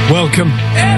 Welcome.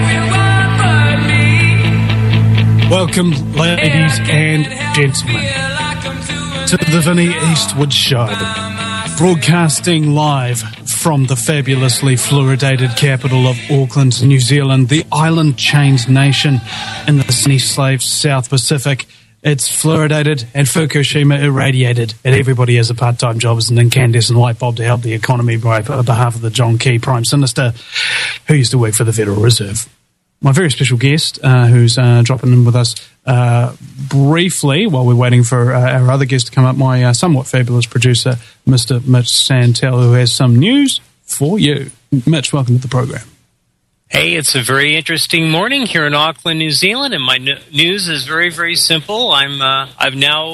Welcome, ladies and gentlemen, to the Vinnie Eastwood Show, broadcasting live from the fabulously fluoridated capital of Auckland, New Zealand, the island-chained nation in the sunny slave South Pacific. It's fluoridated and Fukushima irradiated, and everybody has a part-time job as an incandescent light bulb to help the economy by behalf of the John Key Prime Minister, who used to work for the Federal Reserve. My very special guest, who's dropping in with us briefly while we're waiting for our other guest to come up, my somewhat fabulous producer, Mr. Mitch Santel, who has some news for you. Mitch, welcome to the program. Hey, it's a very interesting morning here in Auckland, New Zealand, and my news is very, very simple. My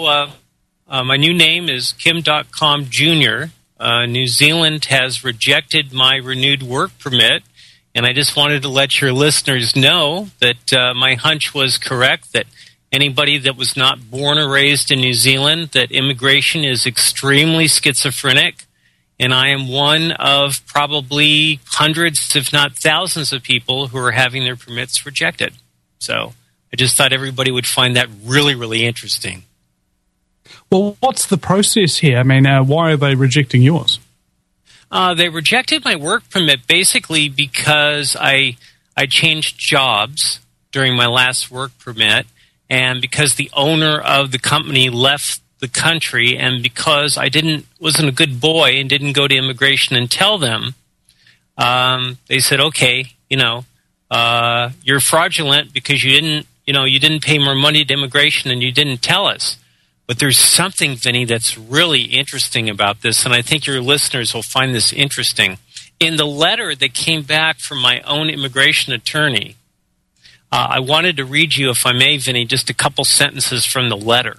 new name is Kim.com Jr. New Zealand has rejected my renewed work permit, and I just wanted to let your listeners know that my hunch was correct, that anybody that was not born or raised in New Zealand, that immigration is extremely schizophrenic. And I am one of probably hundreds, if not thousands, of people who are having their permits rejected. So I just thought everybody would find that really, really interesting. Well, what's the process here? I mean, why are they rejecting yours? They rejected my work permit basically because I changed jobs during my last work permit, and because the owner of the company left the country, and because I wasn't a good boy and didn't go to immigration and tell them, they said, okay, you're fraudulent because you didn't pay more money to immigration and you didn't tell us. But there's something, Vinny, that's really interesting about this, and I think your listeners will find this interesting. In the letter that came back from my own immigration attorney, I wanted to read you, if I may, Vinny, just a couple sentences from the letter.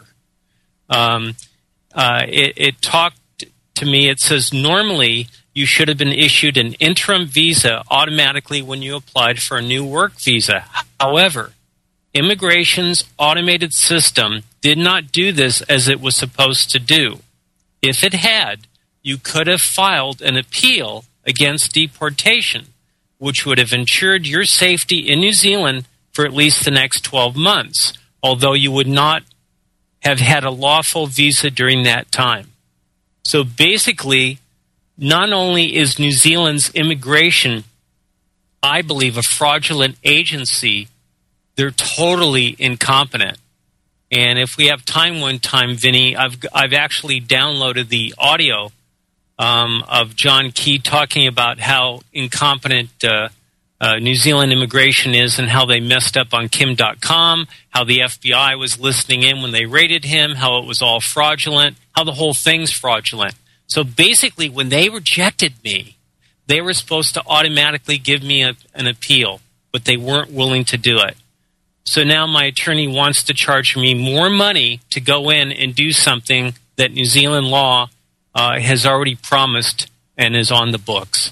It talked to me. It says, normally you should have been issued an interim visa automatically when you applied for a new work visa. However, immigration's automated system did not do this as it was supposed to do. If it had, you could have filed an appeal against deportation, which would have ensured your safety in New Zealand for at least the next 12 months, although you would not have had a lawful visa during that time. So basically, not only is New Zealand's immigration, I believe, a fraudulent agency, they're totally incompetent. And if we have time one time, Vinny, I've actually downloaded the audio of John Key talking about how incompetent New Zealand immigration is and how they messed up on Kim.com, how the FBI was listening in when they raided him, how it was all fraudulent, how the whole thing's fraudulent. So basically, when they rejected me, they were supposed to automatically give me an appeal, but they weren't willing to do it. So now my attorney wants to charge me more money to go in and do something that New Zealand law has already promised and is on the books.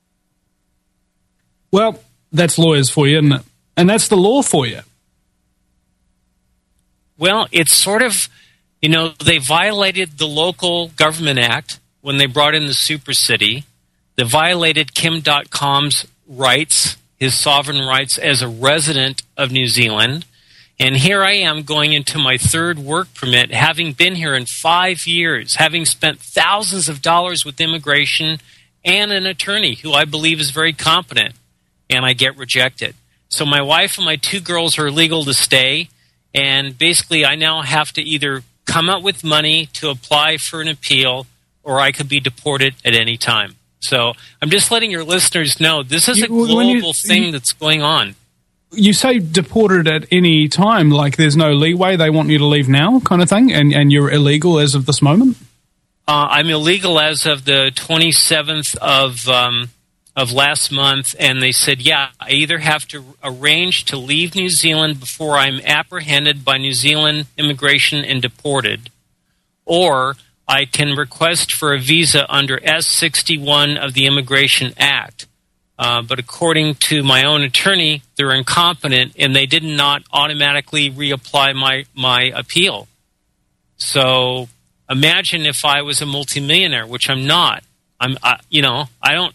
Well, that's lawyers for you, isn't it? And that's the law for you. Well, it's sort of, they violated the Local Government Act when they brought in the Super City. They violated Kim.com's rights, his sovereign rights as a resident of New Zealand. And here I am going into my third work permit, having been here in 5 years, having spent thousands of dollars with immigration and an attorney who I believe is very competent. And I get rejected. So my wife and my 2 girls are legal to stay, and basically I now have to either come up with money to apply for an appeal, or I could be deported at any time. So I'm just letting your listeners know this is a global thing that's going on. You say deported at any time, like there's no leeway, they want you to leave now kind of thing, and you're illegal as of this moment? I'm illegal as of the 27th of last month, and they said, I either have to arrange to leave New Zealand before I'm apprehended by New Zealand immigration and deported, or I can request for a visa under S61 of the Immigration Act. But according to my own attorney, they're incompetent, and they did not automatically reapply my appeal. So imagine if I was a multimillionaire, which I'm not. I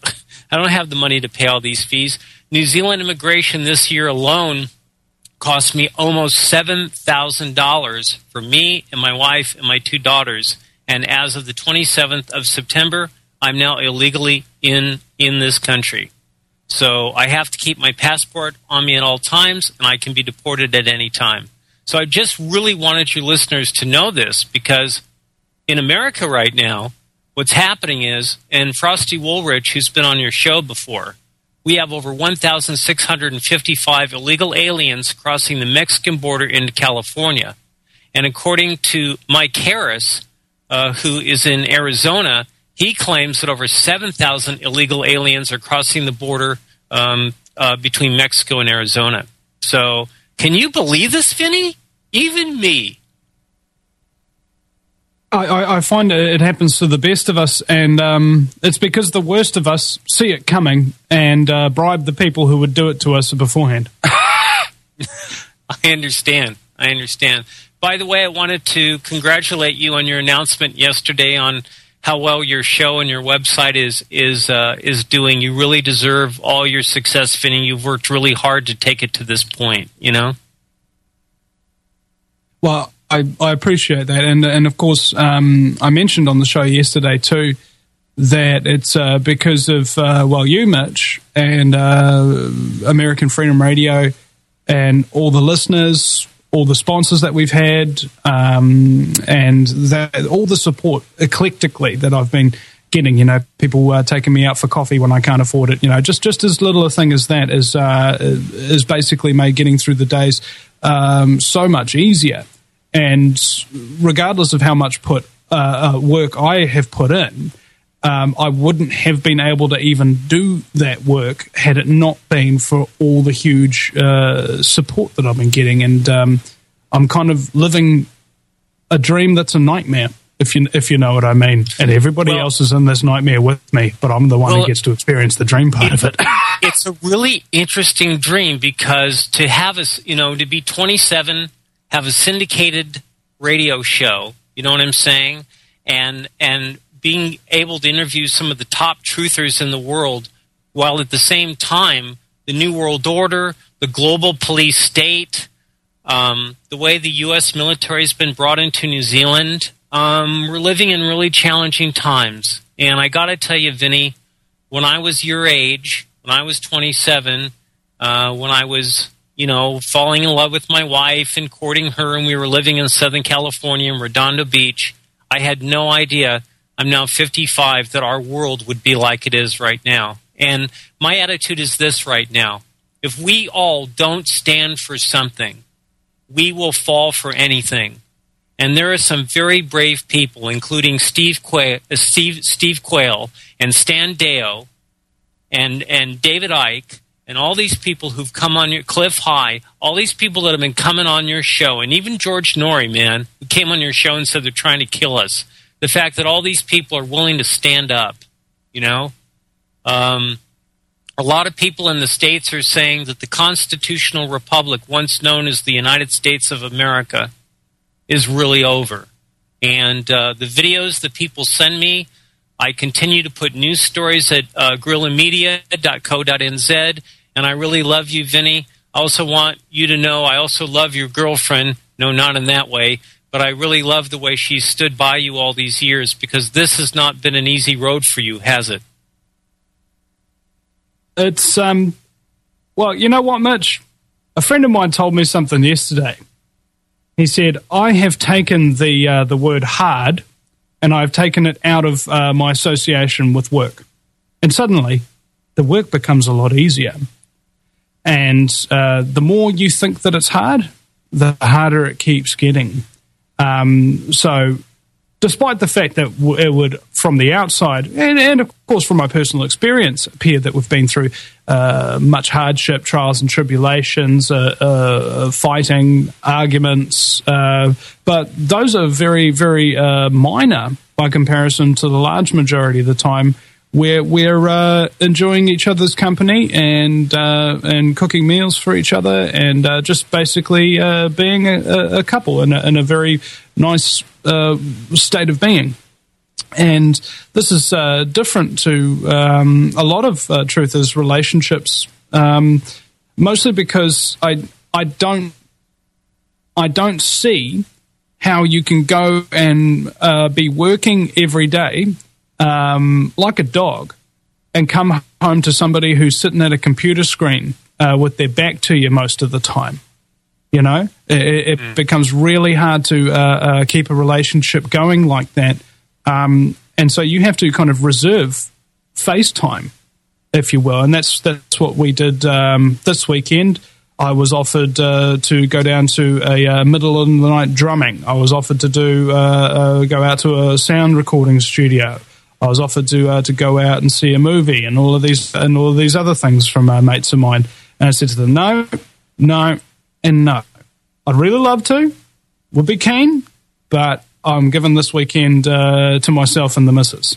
I don't have the money to pay all these fees. New Zealand immigration this year alone cost me almost $7,000 for me and my wife and my 2 daughters. And as of the 27th of September, I'm now illegally in this country. So I have to keep my passport on me at all times, and I can be deported at any time. So I just really wanted your listeners to know this, because in America right now, what's happening is, and Frosty Woolrich, who's been on your show before, we have over 1,655 illegal aliens crossing the Mexican border into California. And according to Mike Harris, who is in Arizona, he claims that over 7,000 illegal aliens are crossing the border between Mexico and Arizona. So, can you believe this, Vinny? Even me. I find it happens to the best of us, and it's because the worst of us see it coming and bribe the people who would do it to us beforehand. I understand. By the way, I wanted to congratulate you on your announcement yesterday on how well your show and your website is doing. You really deserve all your success, Vinny. You've worked really hard to take it to this point, you know? Well, I appreciate that. And of course, I mentioned on the show yesterday too that it's because of, you, Mitch, and American Freedom Radio and all the listeners, all the sponsors that we've had, and that all the support eclectically that I've been getting. You know, people taking me out for coffee when I can't afford it. You know, just as little a thing as that is basically made getting through the days so much easier. And regardless of how much work I have put in, I wouldn't have been able to even do that work had it not been for all the huge support that I've been getting. And I'm kind of living a dream that's a nightmare, if you know what I mean. And everybody else is in this nightmare with me, but I'm the one who gets to experience the dream part of it. It's a really interesting dream, because to have us, to be 27, have a syndicated radio show, you know what I'm saying? And being able to interview some of the top truthers in the world, while at the same time, the New World Order, the global police state, the way the U.S. military has been brought into New Zealand, we're living in really challenging times. And I got to tell you, Vinny, when I was your age, when I was 27, when I was falling in love with my wife and courting her, and we were living in Southern California in Redondo Beach, I had no idea, I'm now 55, that our world would be like it is right now. And my attitude is this right now. If we all don't stand for something, we will fall for anything. And there are some very brave people, including Steve Quayle and Stan Deo and David Icke, and all these people who've come on your Cliff High, all these people that have been coming on your show, and even George Norrie, man, who came on your show and said they're trying to kill us. The fact that all these people are willing to stand up, a lot of people in the States are saying that the constitutional republic, once known as the United States of America, is really over. And the videos that people send me, I continue to put news stories at guerrillamedia.co.nz, and I really love you, Vinny. I also want you to know I also love your girlfriend. No, not in that way, but I really love the way she stood by you all these years, because this has not been an easy road for you, has it? It's, well, you know what, Mitch? A friend of mine told me something yesterday. He said, I have taken the word hard, and I've taken it out of my association with work. And suddenly, the work becomes a lot easier. And the more you think that it's hard, the harder it keeps getting. So despite the fact that it would, from the outside, and of course from my personal experience, appear that we've been through much hardship, trials and tribulations, fighting, arguments, but those are very, very minor by comparison to the large majority of the time where we're enjoying each other's company and cooking meals for each other and just basically being a couple in a very nice state of being. And this is different to a lot of truthers' relationships, mostly because I don't see how you can go and be working every day like a dog and come home to somebody who's sitting at a computer screen with their back to you most of the time. You know, it becomes really hard to keep a relationship going like that. And so you have to kind of reserve FaceTime, if you will. And that's what we did this weekend. I was offered to go down to a middle of the night drumming. I was offered to go out to a sound recording studio. I was offered to go out and see a movie and all of these other things from mates of mine. And I said to them, no, and no. I'd really love to, would be keen, but I'm giving this weekend to myself and the missus.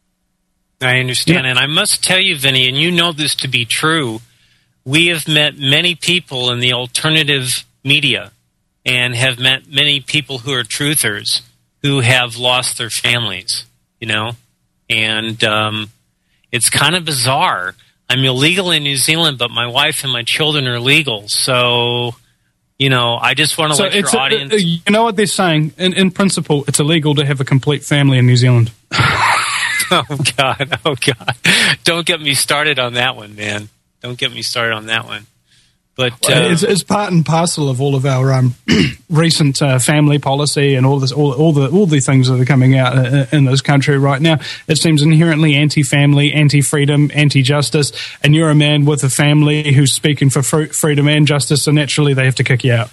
I understand, and I must tell you, Vinny, and you know this to be true, we have met many people in the alternative media and have met many people who are truthers who have lost their families, you know, and it's kind of bizarre. I'm illegal in New Zealand, but my wife and my children are legal, so... You know, I just want to let your audience... you know what they're saying? In principle, it's illegal to have a complete family in New Zealand. Oh, God. Don't get me started on that one, man. Don't get me started on that one. But it's part and parcel of all of our recent family policy and all the things that are coming out in this country right now. It seems inherently anti-family, anti-freedom, anti-justice, and you're a man with a family who's speaking for freedom and justice, so naturally they have to kick you out.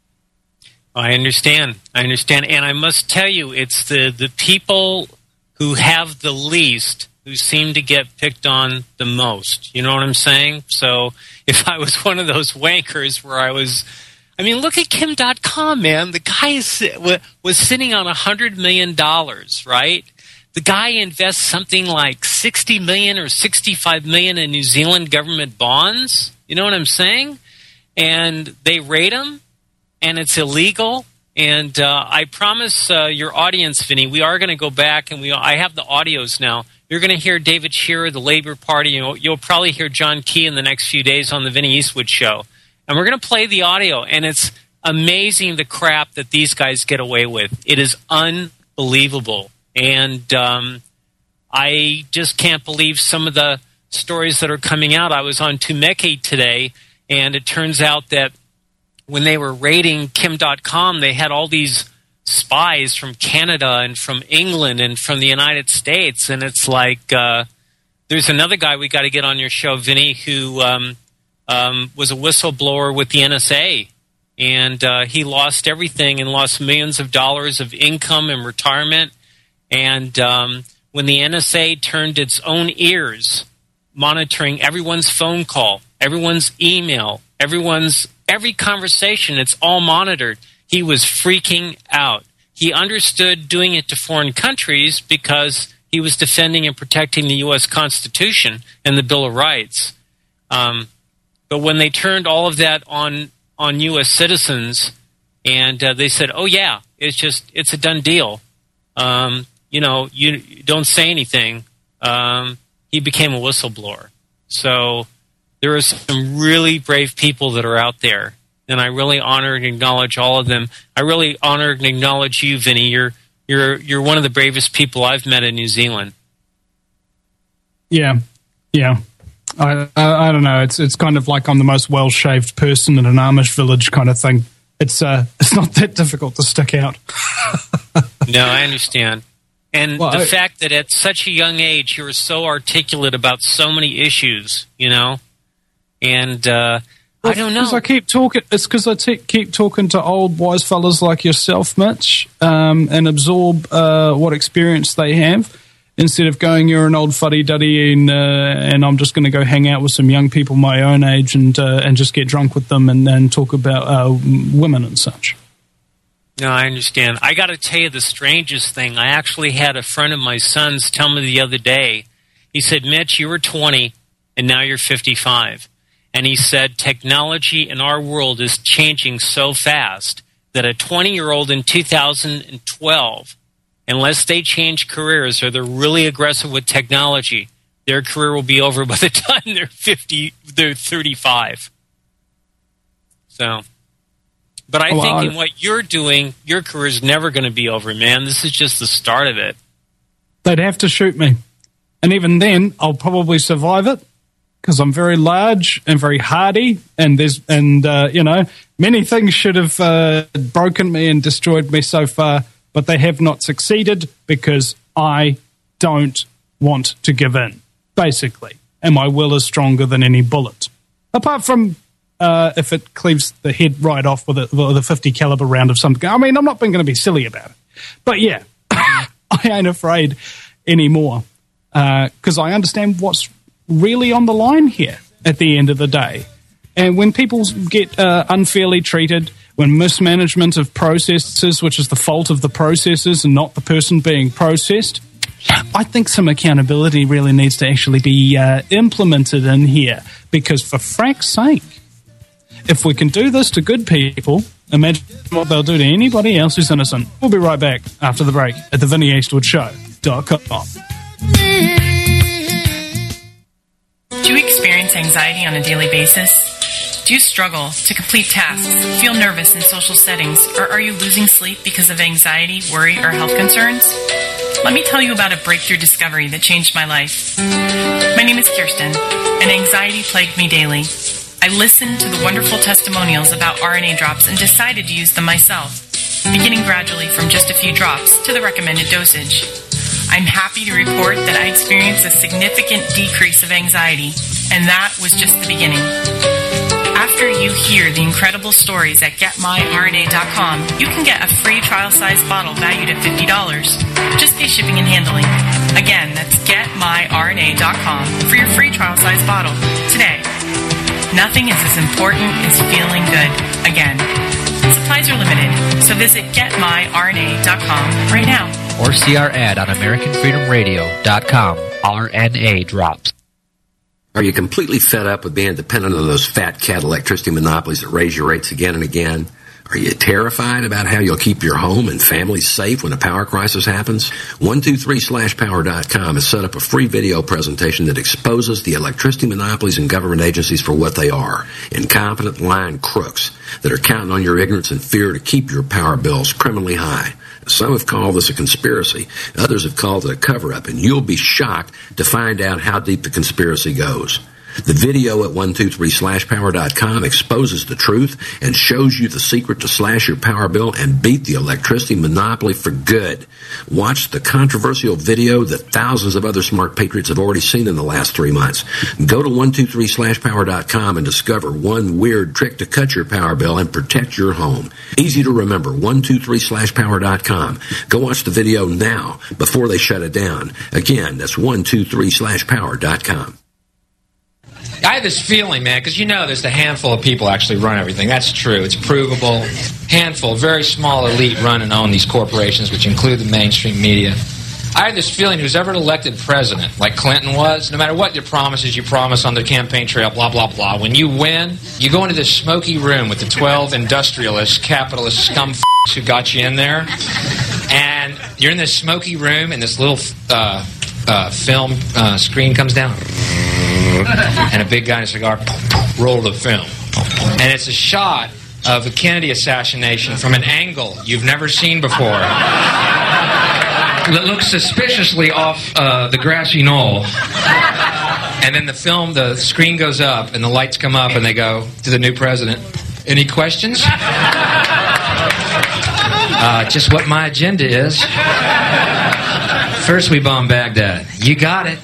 I understand, and I must tell you, it's the people who have the least who seem to get picked on the most. You know what I'm saying? So if I was one of those wankers where I mean, look at Kim.com, man. The guy was sitting on $100 million, right? The guy invests something like $60 million or $65 million in New Zealand government bonds. You know what I'm saying? And they rate him, and it's illegal. And I promise your audience, Vinny, we are going to go back, and I have the audios now. You're going to hear David Shearer, the Labour Party. You'll probably hear John Key in the next few days on the Vinny Eastwood Show. And we're going to play the audio, and it's amazing the crap that these guys get away with. It is unbelievable. And I just can't believe some of the stories that are coming out. I was on Tumeke today, and it turns out that when they were raiding Kim.com, they had all these spies from Canada and from England and from the United States. And it's like there's another guy we got to get on your show, Vinny, who was a whistleblower with the NSA. And he lost everything and lost millions of dollars of income and retirement. And when the NSA turned its own ears, monitoring everyone's phone call, everyone's email, every conversation, it's all monitored. He was freaking out. He understood doing it to foreign countries because he was defending and protecting the U.S. Constitution and the Bill of Rights. But when they turned all of that on U.S. citizens, and they said, "Oh yeah, it's a done deal. You don't say anything." He became a whistleblower. So there are some really brave people that are out there, and I really honor and acknowledge all of them. I really honor and acknowledge you, Vinny. You're one of the bravest people I've met in New Zealand. Yeah. I don't know. It's kind of like I'm the most well-shaved person in an Amish village kind of thing. It's not that difficult to stick out. No, I understand. And the fact that at such a young age you were so articulate about so many issues, you know, and I don't know. It's because I keep talking to old wise fellas like yourself, Mitch, and absorb what experience they have. Instead of going, you're an old fuddy-duddy and I'm just going to go hang out with some young people my own age and just get drunk with them and then talk about women and such. No, I understand. I got to tell you the strangest thing. I actually had a friend of my son's tell me the other day. He said, "Mitch, you were 20 and now you're 55. And he said, technology in our world is changing so fast that a 20-year-old in 2012 unless they change careers or they're really aggressive with technology, their career will be over by the time they're 35. So, but I think in what you're doing, your career is never going to be over, man. This is just the start of it. They'd have to shoot me. And even then, I'll probably survive it because I'm very large and very hardy. And many things should have broken me and destroyed me so far, but they have not succeeded because I don't want to give in, basically. And my will is stronger than any bullet. Apart from if it cleaves the head right off with a 50 caliber round of something. I mean, I'm not going to be silly about it. But yeah, I ain't afraid anymore because I understand what's really on the line here at the end of the day. And when people get unfairly treated, when mismanagement of processes, which is the fault of the processes and not the person being processed, I think some accountability really needs to actually be implemented in here. Because for frank's sake, if we can do this to good people, imagine what they'll do to anybody else who's innocent. We'll be right back after the break at theVinnyEastwoodShow.com. Do you experience anxiety on a daily basis? Do you struggle to complete tasks, feel nervous in social settings, or are you losing sleep because of anxiety, worry, or health concerns? Let me tell you about a breakthrough discovery that changed my life. My name is Kirsten, and anxiety plagued me daily. I listened to the wonderful testimonials about RNA drops and decided to use them myself, beginning gradually from just a few drops to the recommended dosage. I'm happy to report that I experienced a significant decrease of anxiety, and that was just the beginning. After you hear the incredible stories at GetMyRNA.com, you can get a free trial-sized bottle valued at $50. Just pay shipping and handling. Again, that's GetMyRNA.com for your free trial-sized bottle today. Nothing is as important as feeling good. Again, supplies are limited, so visit GetMyRNA.com right now. Or see our ad on AmericanFreedomRadio.com. RNA drops. Are you completely fed up with being dependent on those fat cat electricity monopolies that raise your rates again and again? Are you terrified about how you'll keep your home and family safe when a power crisis happens? 123/power.com has set up a free video presentation that exposes the electricity monopolies and government agencies for what they are: incompetent lying crooks that are counting on your ignorance and fear to keep your power bills criminally high. Some have called this a conspiracy. Others have called it a cover-up, and you'll be shocked to find out how deep the conspiracy goes. The video at 123/power.com exposes the truth and shows you the secret to slash your power bill and beat the electricity monopoly for good. Watch the controversial video that thousands of other smart patriots have already seen in the last 3 months. Go to 123/power.com and discover one weird trick to cut your power bill and protect your home. Easy to remember, 123/power.com. Go watch the video now before they shut it down. Again, that's 123/power.com. I have this feeling, man, because there's a handful of people actually run everything. That's true. It's provable. Handful, very small elite run and own these corporations, which include the mainstream media. I have this feeling who's ever elected president, like Clinton was, no matter what your promises you promise on the campaign trail, blah, blah, blah, when you win, you go into this smoky room with the 12 industrialist, capitalist scum who got you in there, and you're in this smoky room, and this little film screen comes down, and a big guy in a cigar, roll the film. And it's a shot of the Kennedy assassination from an angle you've never seen before. That looks suspiciously off the grassy knoll. And then the screen goes up, and the lights come up, and they go to the new president. Any questions? Just what my agenda is. First we bomb Baghdad. You got it.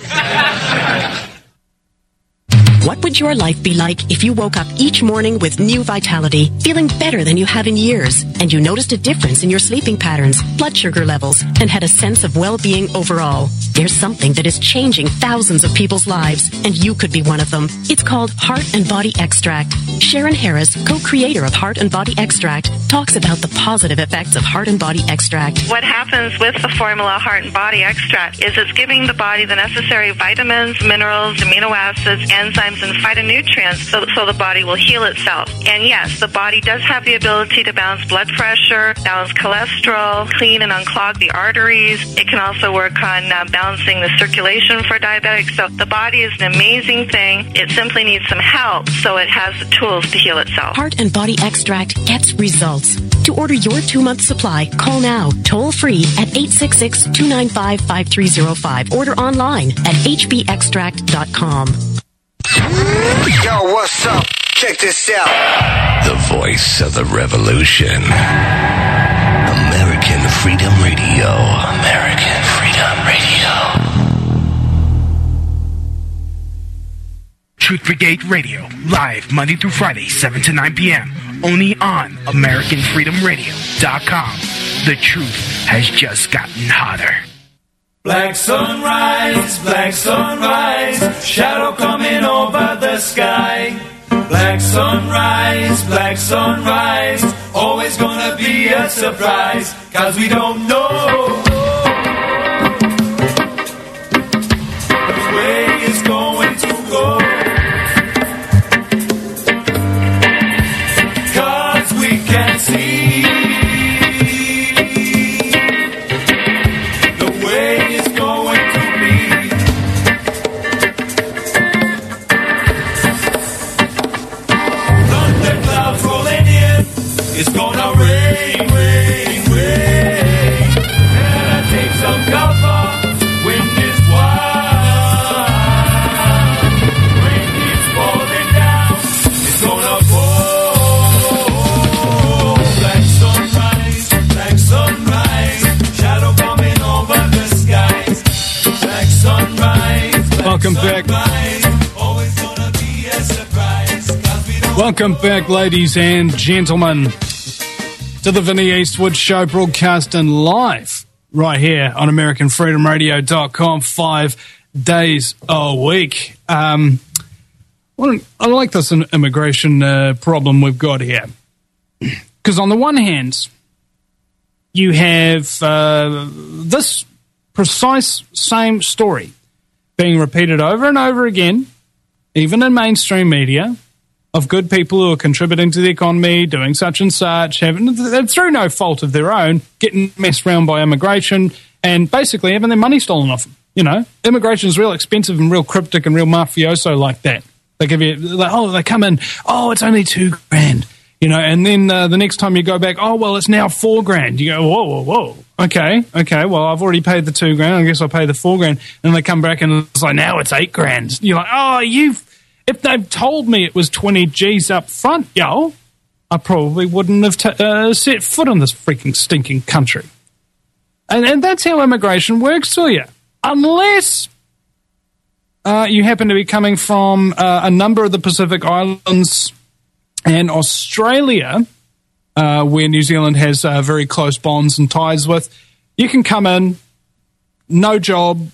What would your life be like if you woke up each morning with new vitality, feeling better than you have in years, and you noticed a difference in your sleeping patterns, blood sugar levels, and had a sense of well-being overall? There's something that is changing thousands of people's lives, and you could be one of them. It's called Heart and Body Extract. Sharon Harris, co-creator of Heart and Body Extract, talks about the positive effects of Heart and Body Extract. What happens with the formula Heart and Body Extract is it's giving the body the necessary vitamins, minerals, amino acids, enzymes, enzymes and phytonutrients so the body will heal itself. And yes, the body does have the ability to balance blood pressure, balance cholesterol, clean and unclog the arteries. It can also work on balancing the circulation for diabetics. So the body is an amazing thing. It simply needs some help so it has the tools to heal itself. Heart and Body Extract gets results. To order your 2-month supply, call now, toll free at 866-295-5305. Order online at hbextract.com. Yo, what's up? Check this out. The voice of the revolution. American Freedom Radio. American Freedom Radio. Truth Brigade Radio, live Monday through Friday, 7 to 9 p.m. Only on AmericanFreedomRadio.com. The truth has just gotten hotter. Black sunrise, shadow coming over the sky. Black sunrise, always gonna be a surprise, 'cause we don't know which way it's going to go. 'Cause we can't see it's gonna rain. Better take some cover. Wind is wild. Rain is falling down. It's gonna fall. Black sunrise. Shadow coming over the skies. Black sunrise. Welcome back. Always gonna be a surprise. Welcome back, ladies and gentlemen, to the Vinnie Eastwood Show, broadcasting live right here on AmericanFreedomRadio.com 5 days a week. I like this immigration problem we've got here. Because on the one hand, you have this precise same story being repeated over and over again, even in mainstream media, of good people who are contributing to the economy, doing such and such, through no fault of their own, getting messed around by immigration and basically having their money stolen off them. You know, immigration is real expensive and real cryptic and real mafioso like that. They give you, they come in, it's only $2,000, you know, and then the next time you go back, well, it's now $4,000. You go, whoa. Okay, well, I've already paid the $2,000. I guess I'll pay the $4,000. And they come back and it's like, now it's $8,000. You're like, if they've told me it was 20 G's up front, I probably wouldn't have set foot on this freaking stinking country. And that's how immigration works for you. Unless you happen to be coming from a number of the Pacific Islands and Australia, where New Zealand has very close bonds and ties with, you can come in, no job,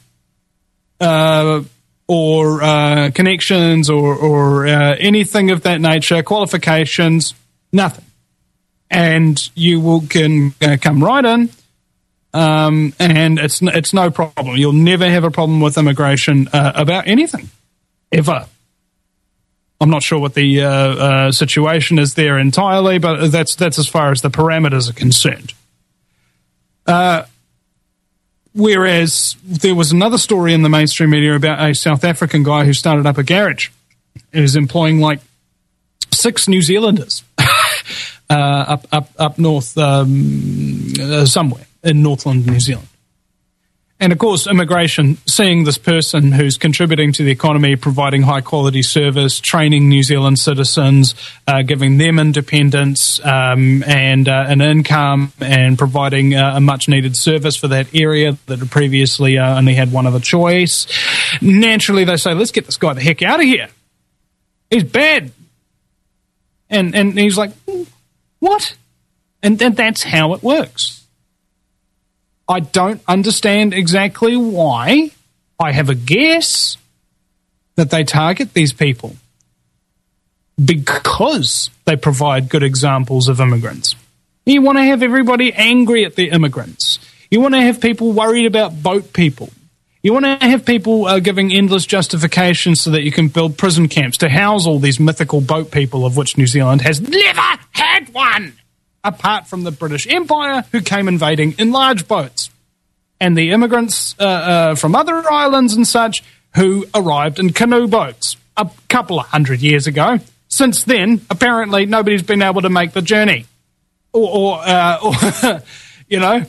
or connections or anything of that nature, qualifications, nothing. And you can come right in, and it's no problem. You'll never have a problem with immigration about anything, ever. I'm not sure what the situation is there entirely, but that's as far as the parameters are concerned. Whereas there was another story in the mainstream media about a South African guy who started up a garage. He was employing like 6 New Zealanders up north, somewhere in Northland, New Zealand. And, of course, immigration, seeing this person who's contributing to the economy, providing high-quality service, training New Zealand citizens, giving them independence and an income, and providing a much-needed service for that area that had previously only had one other choice. Naturally, they say, let's get this guy the heck out of here. He's bad. And he's like, what? And that's how it works. I don't understand exactly why. I have a guess that they target these people because they provide good examples of immigrants. You want to have everybody angry at the immigrants. You want to have people worried about boat people. You want to have people giving endless justifications so that you can build prison camps to house all these mythical boat people, of which New Zealand has never had one, apart from the British Empire, who came invading in large boats, and the immigrants from other islands and such who arrived in canoe boats a couple of 100 years ago. Since then, apparently, nobody's been able to make the journey. Or you know,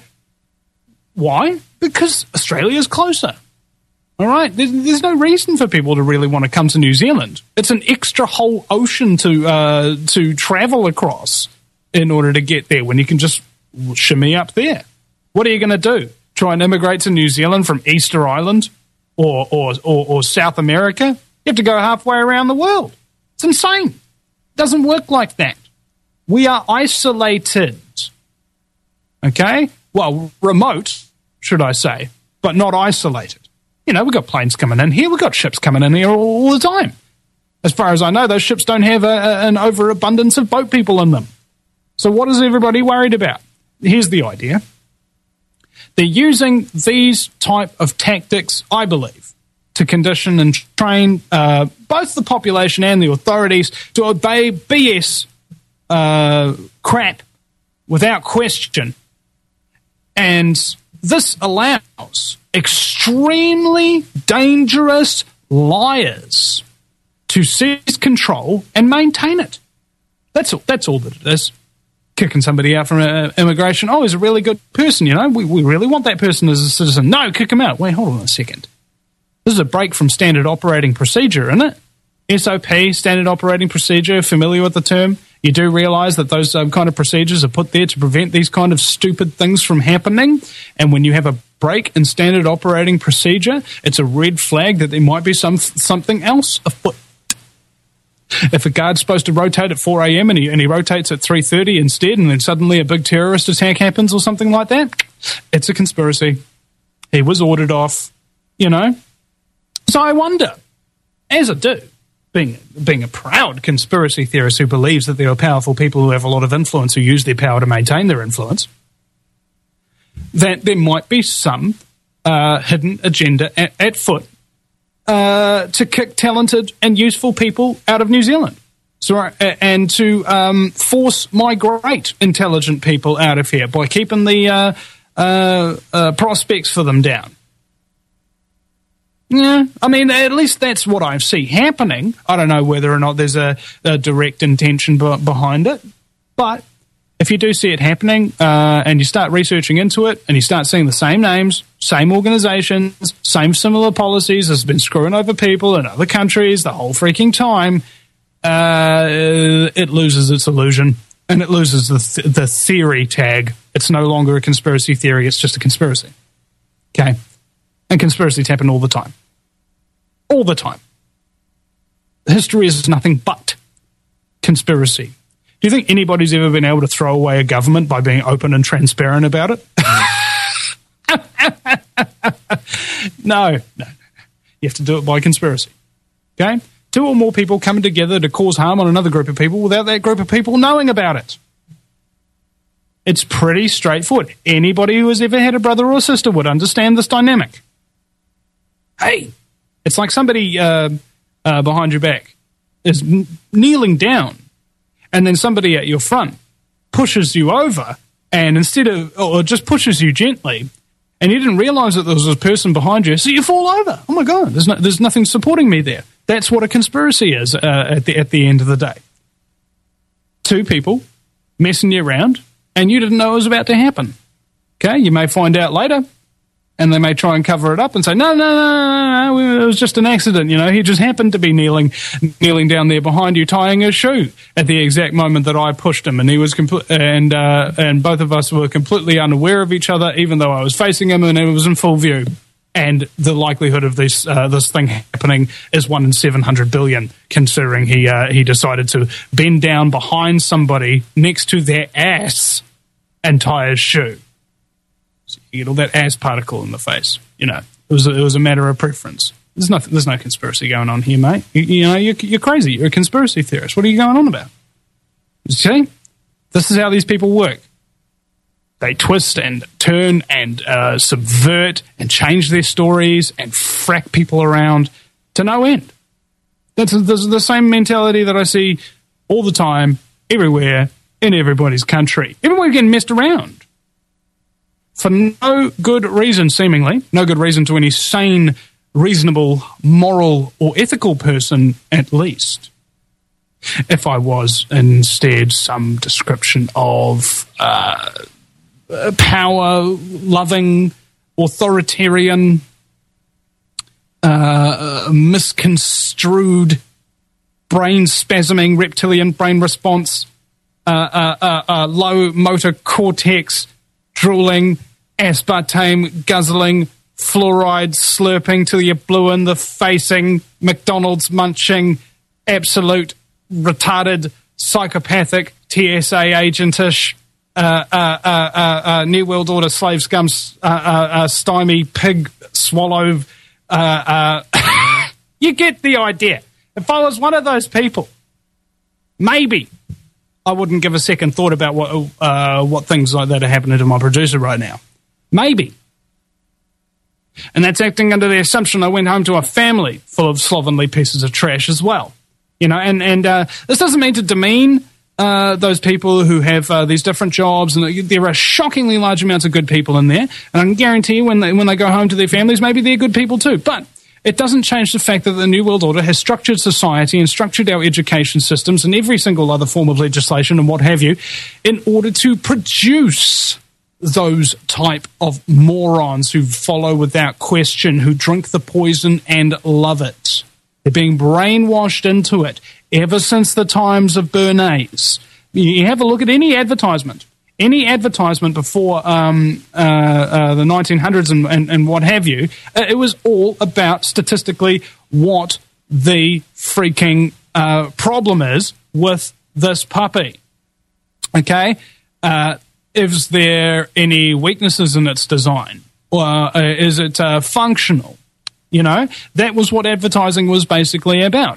why? Because Australia's closer. All right? There's no reason for people to really want to come to New Zealand. It's an extra whole ocean to travel across in order to get there when you can just shimmy up there. What are you going to do? Try and immigrate to New Zealand from Easter Island or South America? You have to go halfway around the world. It's insane. It doesn't work like that. We are isolated. Okay? Well, remote, should I say, but not isolated. You know, we've got planes coming in here. We've got ships coming in here all the time. As far as I know, those ships don't have an overabundance of boat people in them. So what is everybody worried about? Here's the idea. They're using these type of tactics, I believe, to condition and train both the population and the authorities to obey BS crap without question. And this allows extremely dangerous liars to seize control and maintain it. That's all that it is. Kicking somebody out from immigration. Oh, he's a really good person, you know. We really want that person as a citizen. No, kick him out. Wait, hold on a second. This is a break from standard operating procedure, isn't it? SOP, standard operating procedure, familiar with the term? You do realise that those kind of procedures are put there to prevent these kind of stupid things from happening. And when you have a break in standard operating procedure, it's a red flag that there might be something else afoot. If a guard's supposed to rotate at 4 a.m. and he rotates at 3:30 instead, and then suddenly a big terrorist attack happens or something like that, it's a conspiracy. He was ordered off, you know. So I wonder, as I do, being a proud conspiracy theorist who believes that there are powerful people who have a lot of influence who use their power to maintain their influence, that there might be some hidden agenda at foot to kick talented and useful people out of New Zealand, and to force migrate intelligent people out of here by keeping the prospects for them down. Yeah, I mean, at least that's what I see happening. I don't know whether or not there's a direct intention behind it, but if you do see it happening and you start researching into it and you start seeing the same names, same organizations, same similar policies that's been screwing over people in other countries the whole freaking time, it loses its illusion and it loses the theory tag. It's no longer a conspiracy theory, it's just a conspiracy. Okay? And conspiracies happen all the time. All the time. History is nothing but conspiracy. Do you think anybody's ever been able to throw away a government by being open and transparent about it? No. You have to do it by conspiracy. Okay? 2 or more people coming together to cause harm on another group of people without that group of people knowing about it. It's pretty straightforward. Anybody who has ever had a brother or sister would understand this dynamic. Hey, it's like somebody behind your back is kneeling down, and then somebody at your front pushes you over, and or just pushes you gently, and you didn't realise that there was a person behind you, so you fall over. Oh my God, there's nothing supporting me there. That's what a conspiracy is at the end of the day. 2 people messing you around, and you didn't know it was about to happen. Okay, you may find out later, and they may try and cover it up and say, no, it was just an accident, you know, he just happened to be kneeling down there behind you tying his shoe at the exact moment that I pushed him, and he was and both of us were completely unaware of each other, even though I was facing him and it was in full view. And the likelihood of this thing happening is 1 in 700 billion, considering he decided to bend down behind somebody next to their ass and tie his shoe. So you get all that ass particle in the face. You know, it was a matter of preference. There's no conspiracy going on here, mate. You know, you're crazy. You're a conspiracy theorist. What are you going on about? You see, this is how these people work. They twist and turn and subvert and change their stories and frack people around to no end. That's the same mentality that I see all the time, everywhere, in everybody's country. Everybody's getting messed around. For no good reason, seemingly. No good reason to any sane, reasonable, moral, or ethical person, at least. If I was instead some description of power-loving, authoritarian, misconstrued, brain-spasming, reptilian brain response, low motor cortex, drooling, aspartame guzzling, fluoride slurping till you're blue in the facing, McDonald's munching, absolute retarded, psychopathic, TSA agentish, New World Order slave scum, stymie, pig, swallow. You get the idea. If I was one of those people, maybe I wouldn't give a second thought about what things like that are happening to my producer right now. Maybe. And that's acting under the assumption I went home to a family full of slovenly pieces of trash as well. You know, and this doesn't mean to demean those people who have these different jobs, and there are shockingly large amounts of good people in there. And I can guarantee you when they go home to their families, maybe they're good people too. But it doesn't change the fact that the New World Order has structured society and structured our education systems and every single other form of legislation and what have you in order to produce those type of morons who follow without question, who drink the poison and love it. They're being brainwashed into it ever since the times of Bernays. You have a look at any advertisement before the 1900s and what have you. It was all about statistically what the freaking problem is with this puppy. Okay? Is there any weaknesses in its design? Or is it functional? You know, that was what advertising was basically about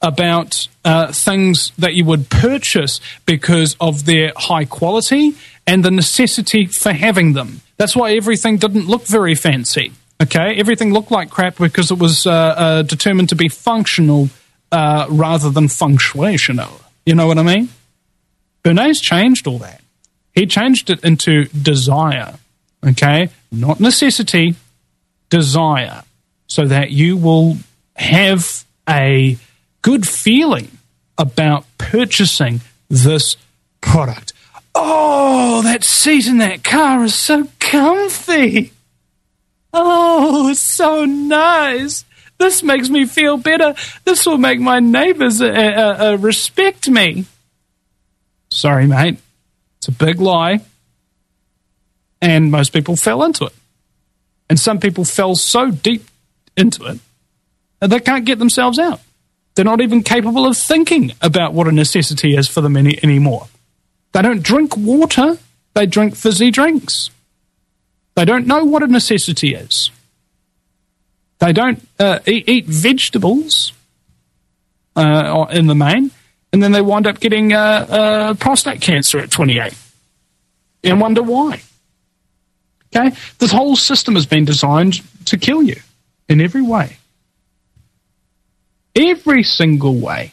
things that you would purchase because of their high quality and the necessity for having them. That's why everything didn't look very fancy, okay? Everything looked like crap because it was determined to be functional rather than functional. You know what I mean? Bernays changed all that. He changed it into desire, okay? Not necessity, desire. So that you will have a good feeling about purchasing this product. Oh, that seat in that car is so comfy. Oh, it's so nice. This makes me feel better. This will make my neighbors respect me. Sorry, mate. It's a big lie. And most people fell into it. And some people fell so deep into it, and they can't get themselves out. They're not even capable of thinking about what a necessity is for them anymore. They don't drink water, they drink fizzy drinks. They don't know what a necessity is. They don't eat vegetables in the main, and then they wind up getting prostate cancer at 28 and wonder why. Okay? This whole system has been designed to kill you. In every way. Every single way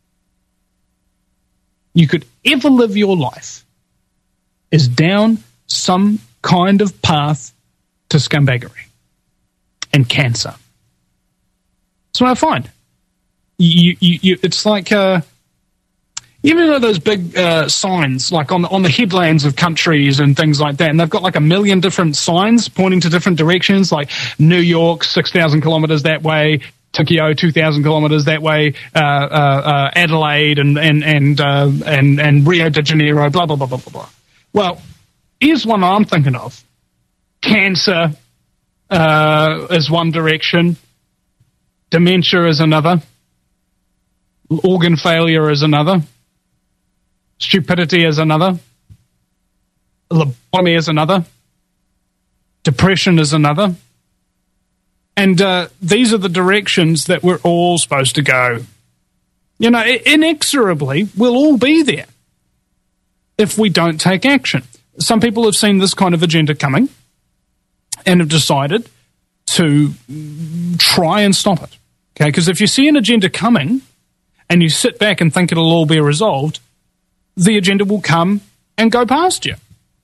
you could ever live your life is down some kind of path to scumbaggery and cancer. That's what I find. It's like, you know those big signs, like on the headlands of countries and things like that, and they've got like 1 million different signs pointing to different directions, like New York, 6,000 kilometers that way, Tokyo, 2,000 kilometers that way, Adelaide and Rio de Janeiro, blah, blah, blah, blah, blah, blah. Well, here's one I'm thinking of. Cancer is one direction. Dementia is another. Organ failure is another. Stupidity is another. Lobotomy is another. Depression is another. And these are the directions that we're all supposed to go. You know, inexorably, we'll all be there if we don't take action. some people have seen this kind of agenda coming and have decided to try and stop it. Okay, because if you see an agenda coming and you sit back and think it'll all be resolved, the agenda will come and go past you.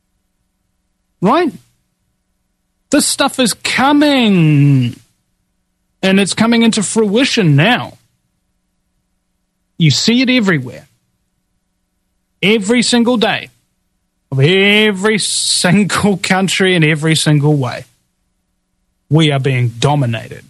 Right? This stuff is coming. And it's coming into fruition now. You see it everywhere. Every single day. Of every single country in every single way. We are being dominated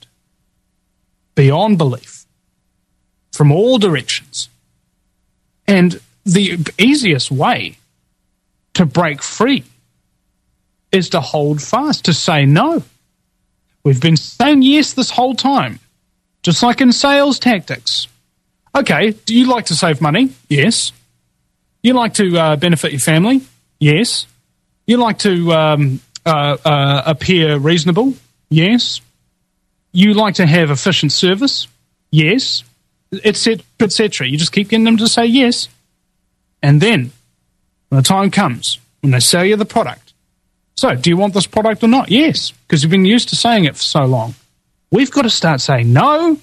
beyond belief from all directions. And the easiest way to break free is to hold fast, to say no. We've been saying yes this whole time, just like in sales tactics. Okay, do you like to save money? Yes. You like to benefit your family? Yes. You like to appear reasonable? Yes. You like to have efficient service? Yes. Etc., etc. You just keep getting them to say yes. And then, when the time comes, when they sell you the product, so do you want this product or not? Yes, because you've been used to saying it for so long. We've got to start saying, no,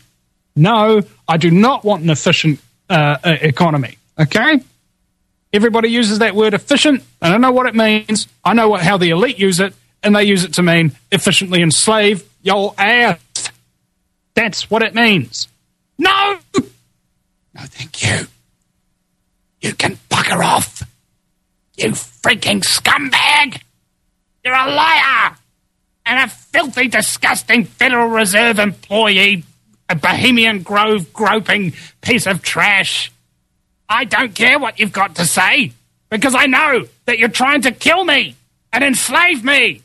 I do not want an efficient economy, okay? Everybody uses that word efficient. I don't know what it means. I know how the elite use it, and they use it to mean efficiently enslave your ass. That's what it means. No, thank you. You can bugger off. You freaking scumbag. You're a liar. And a filthy, disgusting Federal Reserve employee, a Bohemian Grove groping piece of trash. I don't care what you've got to say, because I know that you're trying to kill me and enslave me.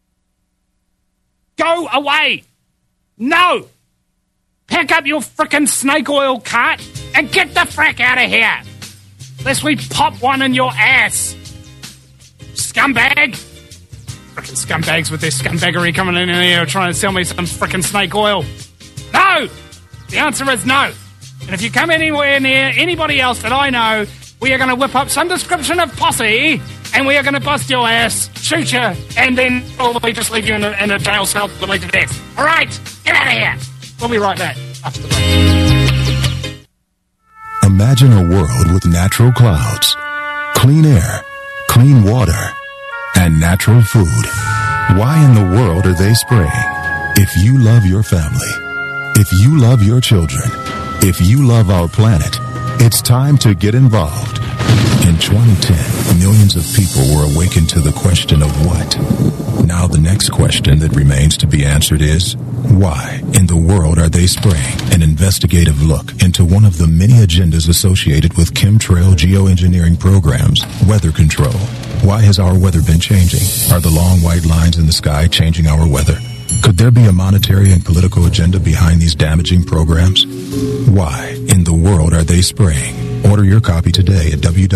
Go away. No. Pick up your frickin' snake oil cart and get the frack out of here. Lest we pop one in your ass. Scumbag. Frickin' scumbags with their scumbaggery coming in here trying to sell me some frickin' snake oil. No! The answer is no. And if you come anywhere near anybody else that I know, we are going to whip up some description of posse, and we are going to bust your ass, shoot you, and then probably just leave you in a jail cell to bleed to death. All right? Get out of here. We'll be right back after the break. Imagine a world with natural clouds, clean air, clean water, and natural food. Why in the world are they spraying? If you love your family, if you love your children, if you love our planet, it's time to get involved. In 2010, millions of people were awakened to the question of what? Now the next question that remains to be answered is, why in the world are they spraying? An investigative look into one of the many agendas associated with chemtrail geoengineering programs, weather control. Why has our weather been changing? Are the long white lines in the sky changing our weather? Could there be a monetary and political agenda behind these damaging programs? Why in the world are they spraying? Order your copy today at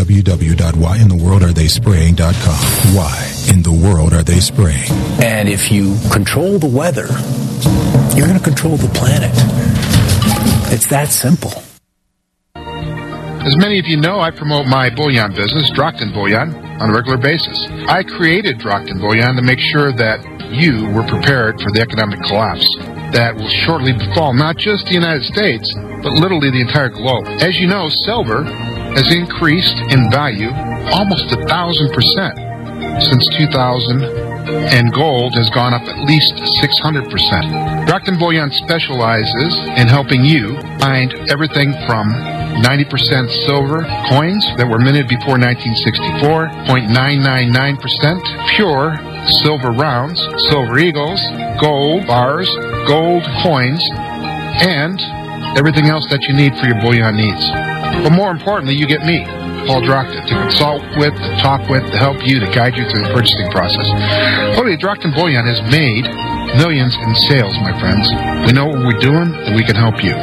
www.whyintheworldaretheyspraying.com. Why in the world are they spraying? And if you control the weather, you're going to control the planet. It's that simple. As many of you know, I promote my bullion business, Drockton Bullion, on a regular basis. I created Drockton Bullion to make sure that you were prepared for the economic collapse that will shortly befall not just the United States, but literally the entire globe. As you know, silver has increased in value almost 1,000% since 2000, and gold has gone up at least 600%. Drockton Bullion specializes in helping you find everything from 90% silver coins that were minted before 1964, 0.999% pure silver rounds, silver eagles, gold bars, gold coins, and everything else that you need for your bullion needs. But more importantly, you get me, Paul Drockton, to consult with, to talk with, to help you, to guide you through the purchasing process. Literally, Drockton Bullion has made millions in sales, my friends. We know what we're doing, and we can help you.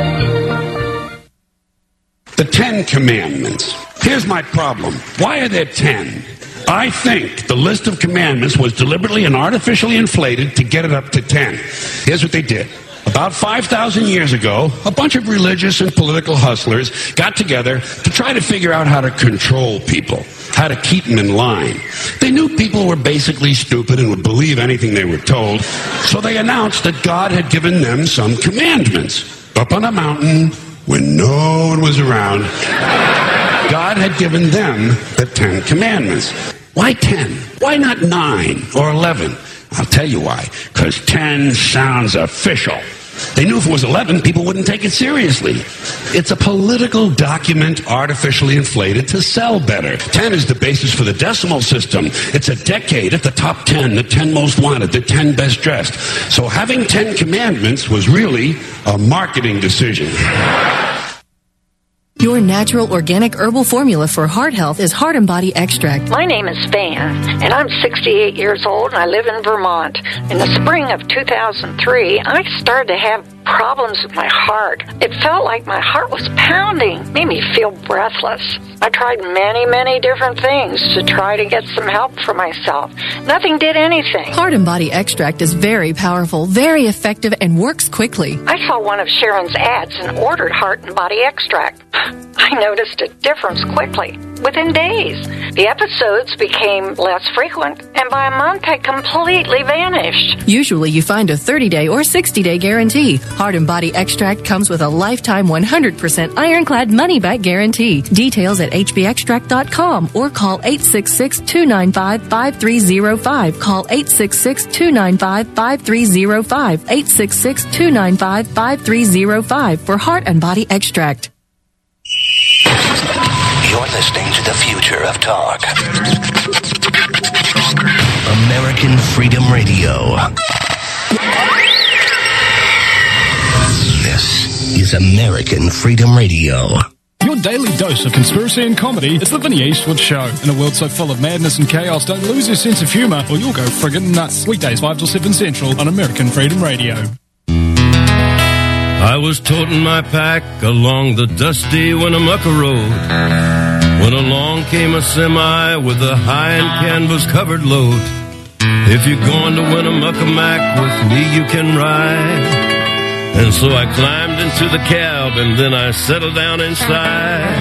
The 10 Commandments. Here's my problem. Why are there 10? I think the list of commandments was deliberately and artificially inflated to get it up to 10. Here's what they did. A About 5,000 years ago, a bunch of religious and political hustlers got together to try to figure out how to control people, how to keep them in line. They knew people were basically stupid and would believe anything they were told, so they announced that God had given them some commandments. Up on a mountain, when no one was around, God had given them the 10 Commandments. Why 10? Why not 9 or 11? I'll tell you why. Because 10 sounds official. They knew if it was 11, people wouldn't take it seriously. It's a political document artificially inflated to sell better. 10 is the basis for the decimal system. It's a decade at the top 10, the 10 most wanted, the 10 best dressed. So having 10 commandments was really a marketing decision. Your natural organic herbal formula for heart health is Heart and Body Extract. My name is Van, and I'm 68 years old, and I live in Vermont. In the spring of 2003, I started to have problems with my heart. It felt like my heart was pounding, made me feel breathless. I tried many different things to try to get some help for myself. Nothing did anything. Heart and Body Extract is very powerful, very effective, and works quickly. I saw one of Sharon's ads and ordered Heart and Body Extract. I noticed a difference quickly, within days. The episodes became less frequent, and by a month had completely vanished. Usually you find a 30-day or 60-day guarantee. Heart and Body Extract comes with a lifetime 100% ironclad money-back guarantee. Details at hbextract.com or call 866-295-5305. Call 866-295-5305. 866-295-5305 for Heart and Body Extract. You're listening to the future of talk. American Freedom Radio. This is American Freedom Radio. Your daily dose of conspiracy and comedy. It's the Vinny Eastwood Show. In a world so full of madness and chaos, don't lose your sense of humour or you'll go friggin' nuts. Weekdays 5 till 7 Central on American Freedom Radio. I was toting my pack along the dusty Winnemucca Road when along came a semi with a high and canvas-covered load. If you're going to Winnemucca Mac with me, you can ride. And so I climbed into the cab and then I settled down inside.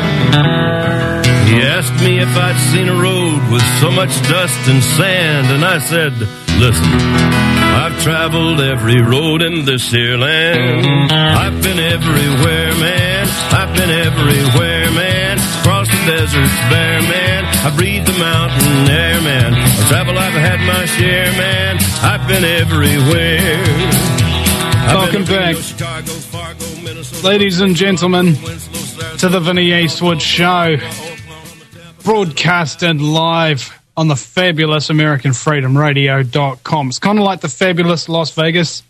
He asked me if I'd seen a road with so much dust and sand, and I said, listen, I've traveled every road in this here land. I've been everywhere, man. I've been everywhere, man. Across the deserts bare, man. I breathe the mountain air, man. I travel, I've had my share, man. I've been everywhere. Welcome back, ladies and gentlemen, to the Vinny Eastwood Show, broadcasted live on the fabulous AmericanFreedomRadio.com. It's kind of like the fabulous Las Vegas,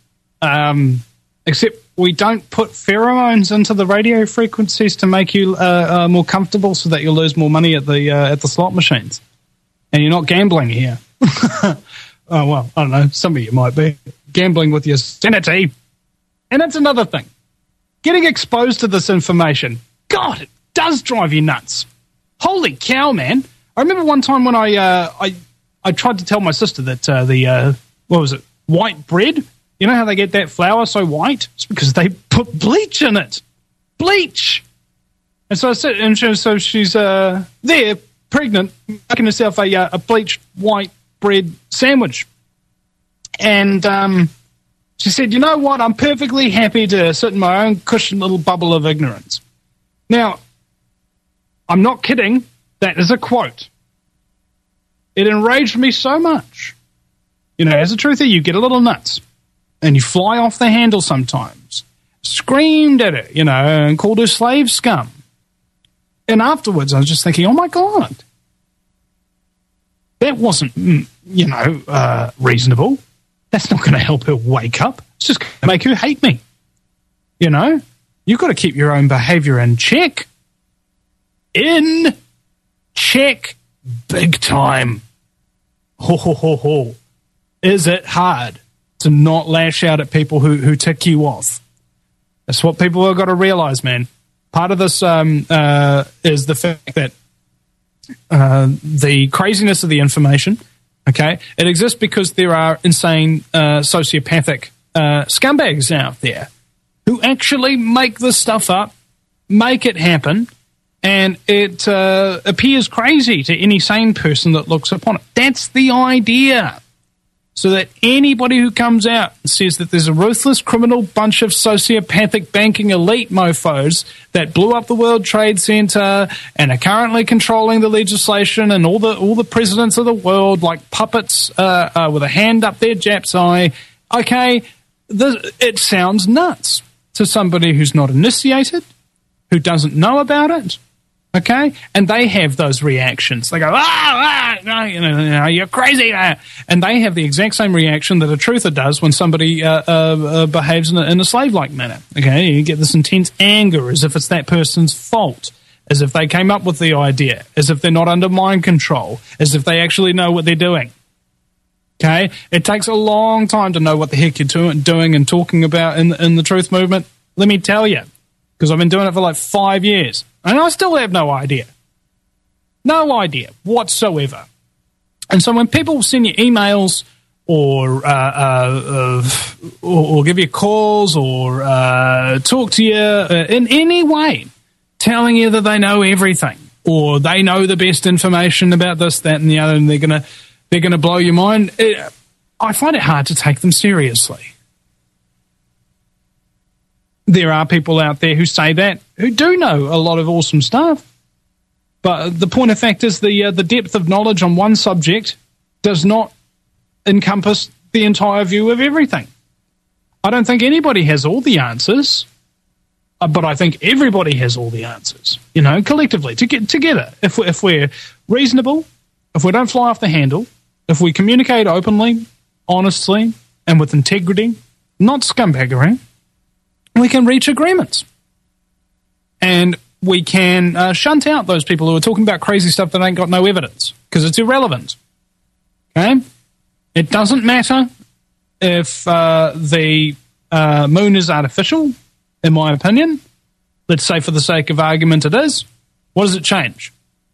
except we don't put pheromones into the radio frequencies to make you more comfortable so that you'll lose more money at the slot machines. And you're not gambling here. Oh, well, I don't know. Some of you might be gambling with your sanity. And that's another thing. Getting exposed to this information, God, it does drive you nuts. Holy cow, man. I remember one time when I tried to tell my sister that what was it, white bread? You know how they get that flour so white? It's because they put bleach in it. Bleach! And so I said, and so she's there, pregnant, making herself a bleached white bread sandwich. And she said, you know what, I'm perfectly happy to sit in my own cushion little bubble of ignorance. Now, I'm not kidding. That is a quote. It enraged me so much. You know, as a truther, you get a little nuts. And you fly off the handle sometimes. Screamed at her, you know, and called her slave scum. And afterwards, I was just thinking, oh, my God. That wasn't, you know, reasonable. That's not going to help her wake up. It's just going to make her hate me. You know? You've got to keep your own behavior in check. In check. Big time. Ho, ho, ho, ho. Is it hard to not lash out at people who tick you off? That's what people have got to realize, man. Part of this is the fact that the craziness of the information, okay, it exists because there are insane sociopathic scumbags out there who actually make this stuff up, make it happen, and it appears crazy to any sane person that looks upon it. That's the idea. So that anybody who comes out and says that there's a ruthless criminal bunch of sociopathic banking elite mofos that blew up the World Trade Center and are currently controlling the legislation and all the presidents of the world like puppets with a hand up their Jap's eye, okay, it sounds nuts to somebody who's not initiated, who doesn't know about it, okay? And they have those reactions. They go, you're crazy. And they have the exact same reaction that a truther does when somebody behaves in a slave-like manner, okay? You get this intense anger as if it's that person's fault, as if they came up with the idea, as if they're not under mind control, as if they actually know what they're doing. Okay, it takes a long time to know what the heck you're doing and talking about in the truth movement. Let me tell you, because I've been doing it for like 5 years, and I still have no idea whatsoever. And so when people send you emails or give you calls or talk to you in any way, telling you that they know everything or they know the best information about this, that, and the other, and they're going to blow your mind, I find it hard to take them seriously. There are people out there who say that, who do know a lot of awesome stuff. But the point of fact is the depth of knowledge on one subject does not encompass the entire view of everything. I don't think anybody has all the answers, but I think everybody has all the answers, collectively, to get together. If we're reasonable, if we don't fly off the handle, if we communicate openly, honestly, and with integrity, not scumbaggery, we can reach agreements. And we can shunt out those people who are talking about crazy stuff that ain't got no evidence, because it's irrelevant. Okay? It doesn't matter if the moon is artificial, in my opinion. Let's say for the sake of argument it is. What does it change?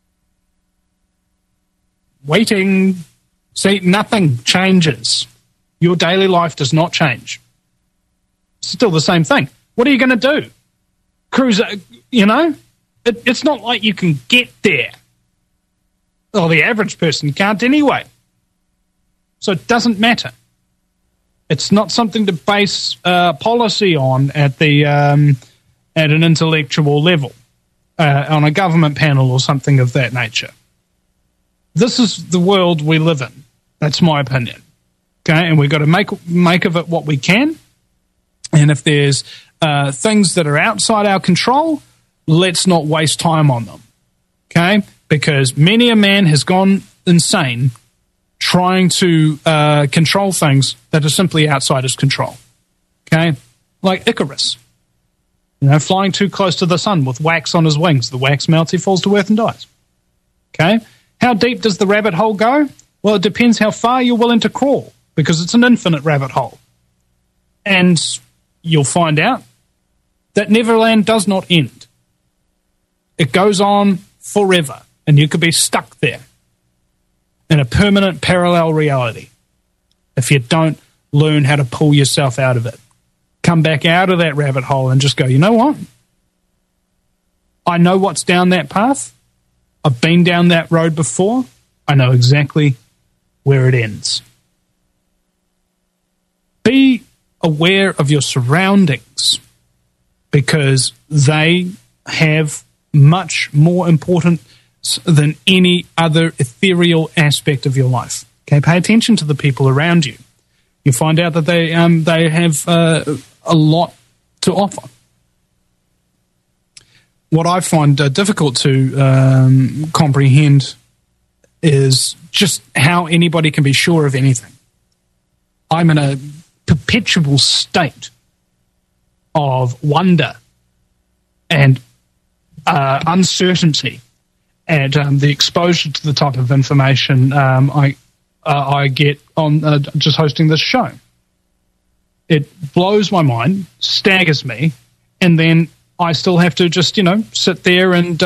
Waiting. See, nothing changes. Your daily life does not change. It's still the same thing. What are you going to do? Cruise, it's not like you can get there. Well, the average person can't anyway. So it doesn't matter. It's not something to base policy on at an intellectual level, on a government panel or something of that nature. This is the world we live in. That's my opinion. Okay, and we've got to make of it what we can. And if there's things that are outside our control, let's not waste time on them. Okay, because many a man has gone insane trying to control things that are simply outside his control. Okay, like Icarus, flying too close to the sun with wax on his wings. The wax melts, he falls to earth and dies. Okay. How deep does the rabbit hole go? Well, it depends how far you're willing to crawl, because it's an infinite rabbit hole. And you'll find out that Neverland does not end. It goes on forever, and you could be stuck there in a permanent parallel reality if you don't learn how to pull yourself out of it. Come back out of that rabbit hole and just go, you know what? I know what's down that path. I've been down that road before. I know exactly where it ends. Be aware of your surroundings, because they have much more importance than any other ethereal aspect of your life. Okay, pay attention to the people around you. You find out that they have a lot to offer. What I find difficult to comprehend is just how anybody can be sure of anything. I'm in a perpetual state of wonder and uncertainty at the exposure to the type of information I get on just hosting this show. It blows my mind, staggers me, and then I still have to just, sit there and,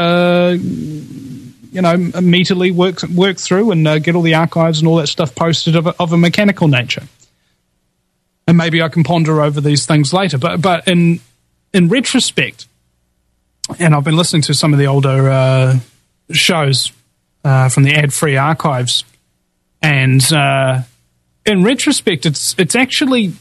immediately work through and get all the archives and all that stuff posted of a mechanical nature. And maybe I can ponder over these things later. But in retrospect, and I've been listening to some of the older shows from the ad-free archives, and in retrospect, it's actually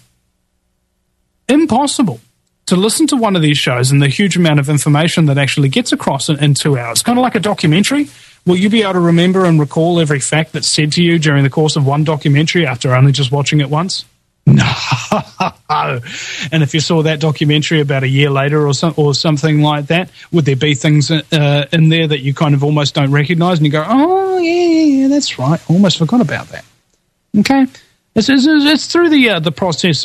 impossible to listen to one of these shows and the huge amount of information that actually gets across in 2 hours. Kind of like a documentary. Will you be able to remember and recall every fact that's said to you during the course of one documentary after only just watching it once? No. And if you saw that documentary about a year later or something like that, would there be things in there that you kind of almost don't recognize and you go, oh, yeah, that's right. Almost forgot about that. Okay? It's through the process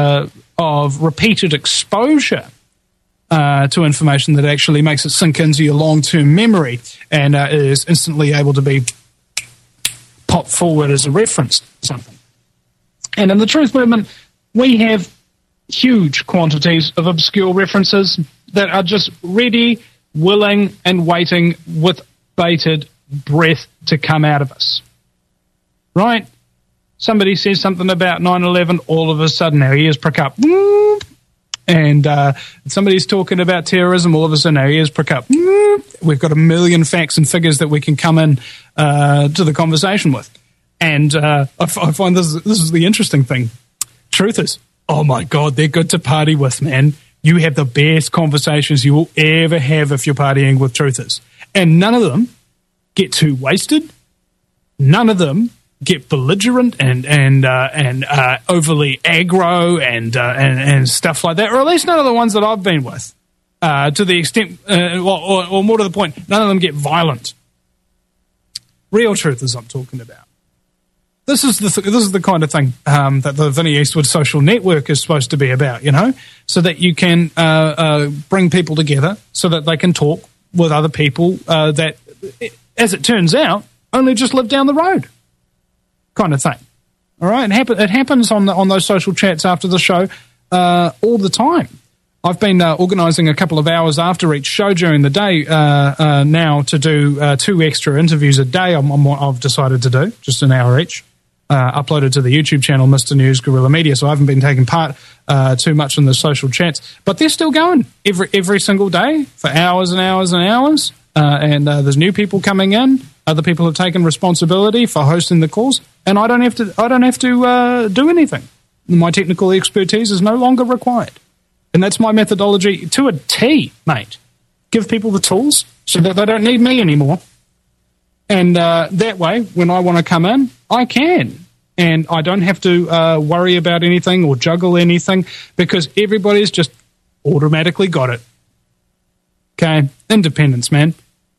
of repeated exposure to information that actually makes it sink into your long-term memory and is instantly able to be popped forward as a reference to something. And in the Truth Movement, we have huge quantities of obscure references that are just ready, willing, and waiting with bated breath to come out of us. Right? Somebody says something about 9/11, all of a sudden our ears prick up. And somebody's talking about terrorism, all of a sudden our ears prick up. We've got a million facts and figures that we can come in to the conversation with. And I find this is the interesting thing. Truthers, oh my God, they're good to party with, man. You have the best conversations you will ever have if you're partying with truthers. And none of them get too wasted. None of them get belligerent and overly aggro and stuff like that, or at least none of the ones that I've been with. To the extent, or more to the point, none of them get violent. Real truthers I'm talking about. This is the kind of thing that the Vinnie Eastwood social network is supposed to be about, you know, so that you can bring people together so that they can talk with other people that, as it turns out, only just live down the road, kind of thing. All right, it happens on those social chats after the show all the time. I've been organising a couple of hours after each show during the day now to do 2 extra interviews a day. I've decided to do just an hour each. Uploaded to the YouTube channel, Mr. News Guerrilla Media, so I haven't been taking part too much in the social chats, but they're still going every single day for hours and hours and hours, and there's new people coming in. Other people have taken responsibility for hosting the calls, and I don't have to do anything. My technical expertise is no longer required, and that's my methodology to a T, mate. Give people the tools so that they don't need me anymore. And that way, when I want to come in, I can. And I don't have to worry about anything or juggle anything because everybody's just automatically got it. Okay? Independence, man.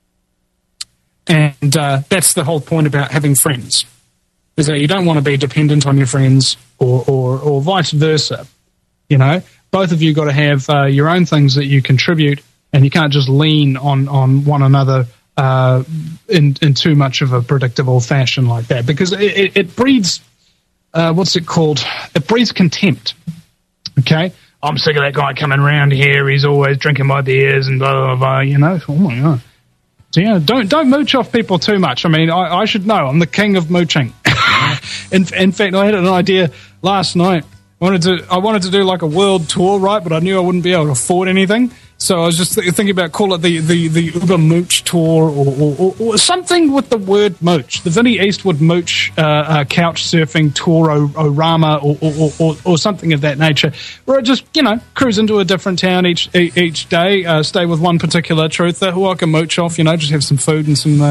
And that's the whole point about having friends, is that you don't want to be dependent on your friends or vice versa. You know? Both of you got to have your own things that you contribute, and you can't just lean on one another in too much of a predictable fashion like that, because it breeds what's it called? It breeds contempt. Okay, I'm sick of that guy coming around here. He's always drinking my beers and blah blah blah. You know, oh my God. So yeah, don't mooch off people too much. I mean, I should know. I'm the king of mooching. in fact, I had an idea last night. I wanted to do like a world tour, right? But I knew I wouldn't be able to afford anything. So I was just thinking about call it the Uber Mooch Tour or something with the word mooch. The Vinnie Eastwood Mooch couch surfing tour orama or something of that nature, where I just, you know, cruise into a different town each day, stay with one particular truther who I can mooch off, you know, just have some food and some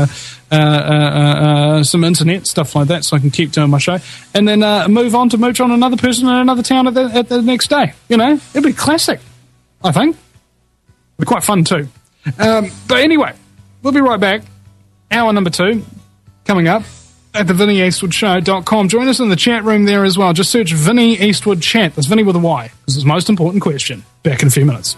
internet, stuff like that, so I can keep doing my show. And then move on to mooch on another person in another town at the next day. You know, it'd be classic, I think. It'd be quite fun too. But anyway, we'll be right back. Hour number 2 coming up at the VinnieEastwoodShow.com. Join us in the chat room there as well. Just search Vinnie Eastwood Chat. That's Vinnie with a Y, because it's the most important question. Back in a few minutes.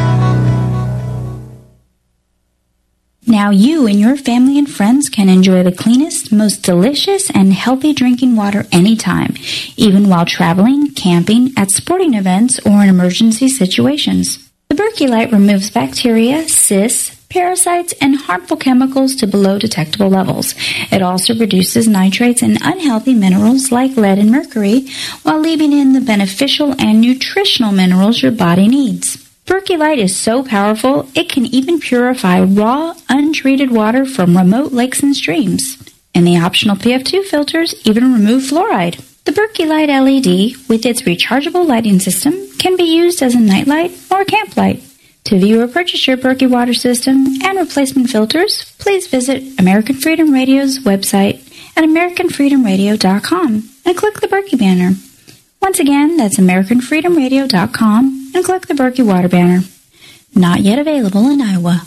Now you and your family and friends can enjoy the cleanest, most delicious, and healthy drinking water anytime, even while traveling, camping, at sporting events, or in emergency situations. The Berkey Light removes bacteria, cysts, parasites, and harmful chemicals to below detectable levels. It also reduces nitrates and unhealthy minerals like lead and mercury, while leaving in the beneficial and nutritional minerals your body needs. Berkeylight is so powerful, it can even purify raw, untreated water from remote lakes and streams. And the optional PF2 filters even remove fluoride. The Berkeylight LED, with its rechargeable lighting system, can be used as a nightlight or camp light. To view or purchase your Berkey water system and replacement filters, please visit American Freedom Radio's website at AmericanFreedomRadio.com and click the Berkey banner. Once again, that's AmericanFreedomRadio.com and click the Berkey water banner. Not yet available in Iowa.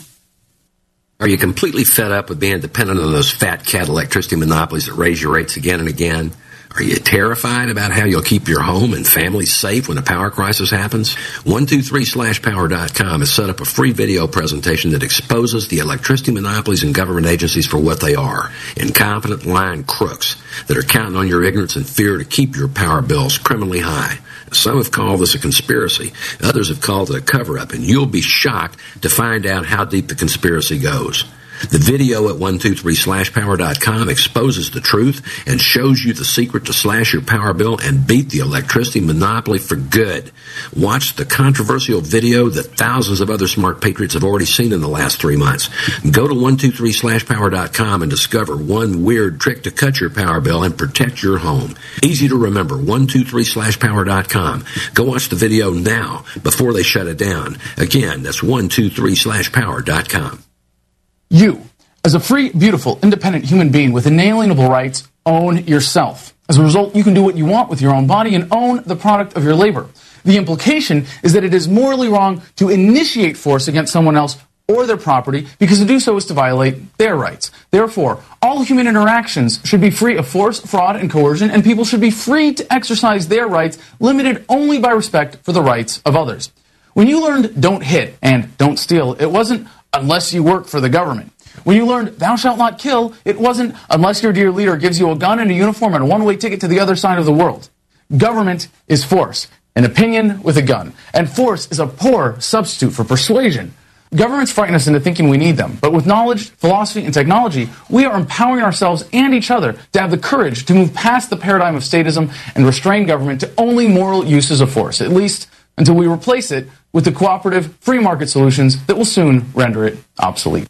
Are you completely fed up with being dependent on those fat cat electricity monopolies that raise your rates again and again? Are you terrified about how you'll keep your home and family safe when a power crisis happens? 123/power.com has set up a free video presentation that exposes the electricity monopolies and government agencies for what they are: incompetent, lying crooks that are counting on your ignorance and fear to keep your power bills criminally high. Some have called this a conspiracy. Others have called it a cover-up, and you'll be shocked to find out how deep the conspiracy goes. The video at 123/power.com exposes the truth and shows you the secret to slash your power bill and beat the electricity monopoly for good. Watch the controversial video that thousands of other smart patriots have already seen in the last 3 months. Go to 123/power.com and discover one weird trick to cut your power bill and protect your home. Easy to remember, 123/power.com. Go watch the video now before they shut it down. Again, that's 123/power.com. You, as a free, beautiful, independent human being with inalienable rights, own yourself. As a result, you can do what you want with your own body and own the product of your labor. The implication is that it is morally wrong to initiate force against someone else or their property, because to do so is to violate their rights. Therefore, all human interactions should be free of force, fraud, and coercion, and people should be free to exercise their rights, limited only by respect for the rights of others. When you learned don't hit and don't steal, it wasn't unless you work for the government. When you learned thou shalt not kill, it wasn't unless your dear leader gives you a gun and a uniform and a one-way ticket to the other side of the world. Government is force, an opinion with a gun, and force is a poor substitute for persuasion. Governments frighten us into thinking we need them, but with knowledge, philosophy, and technology, we are empowering ourselves and each other to have the courage to move past the paradigm of statism and restrain government to only moral uses of force, at least until we replace it with the cooperative, free market solutions that will soon render it obsolete.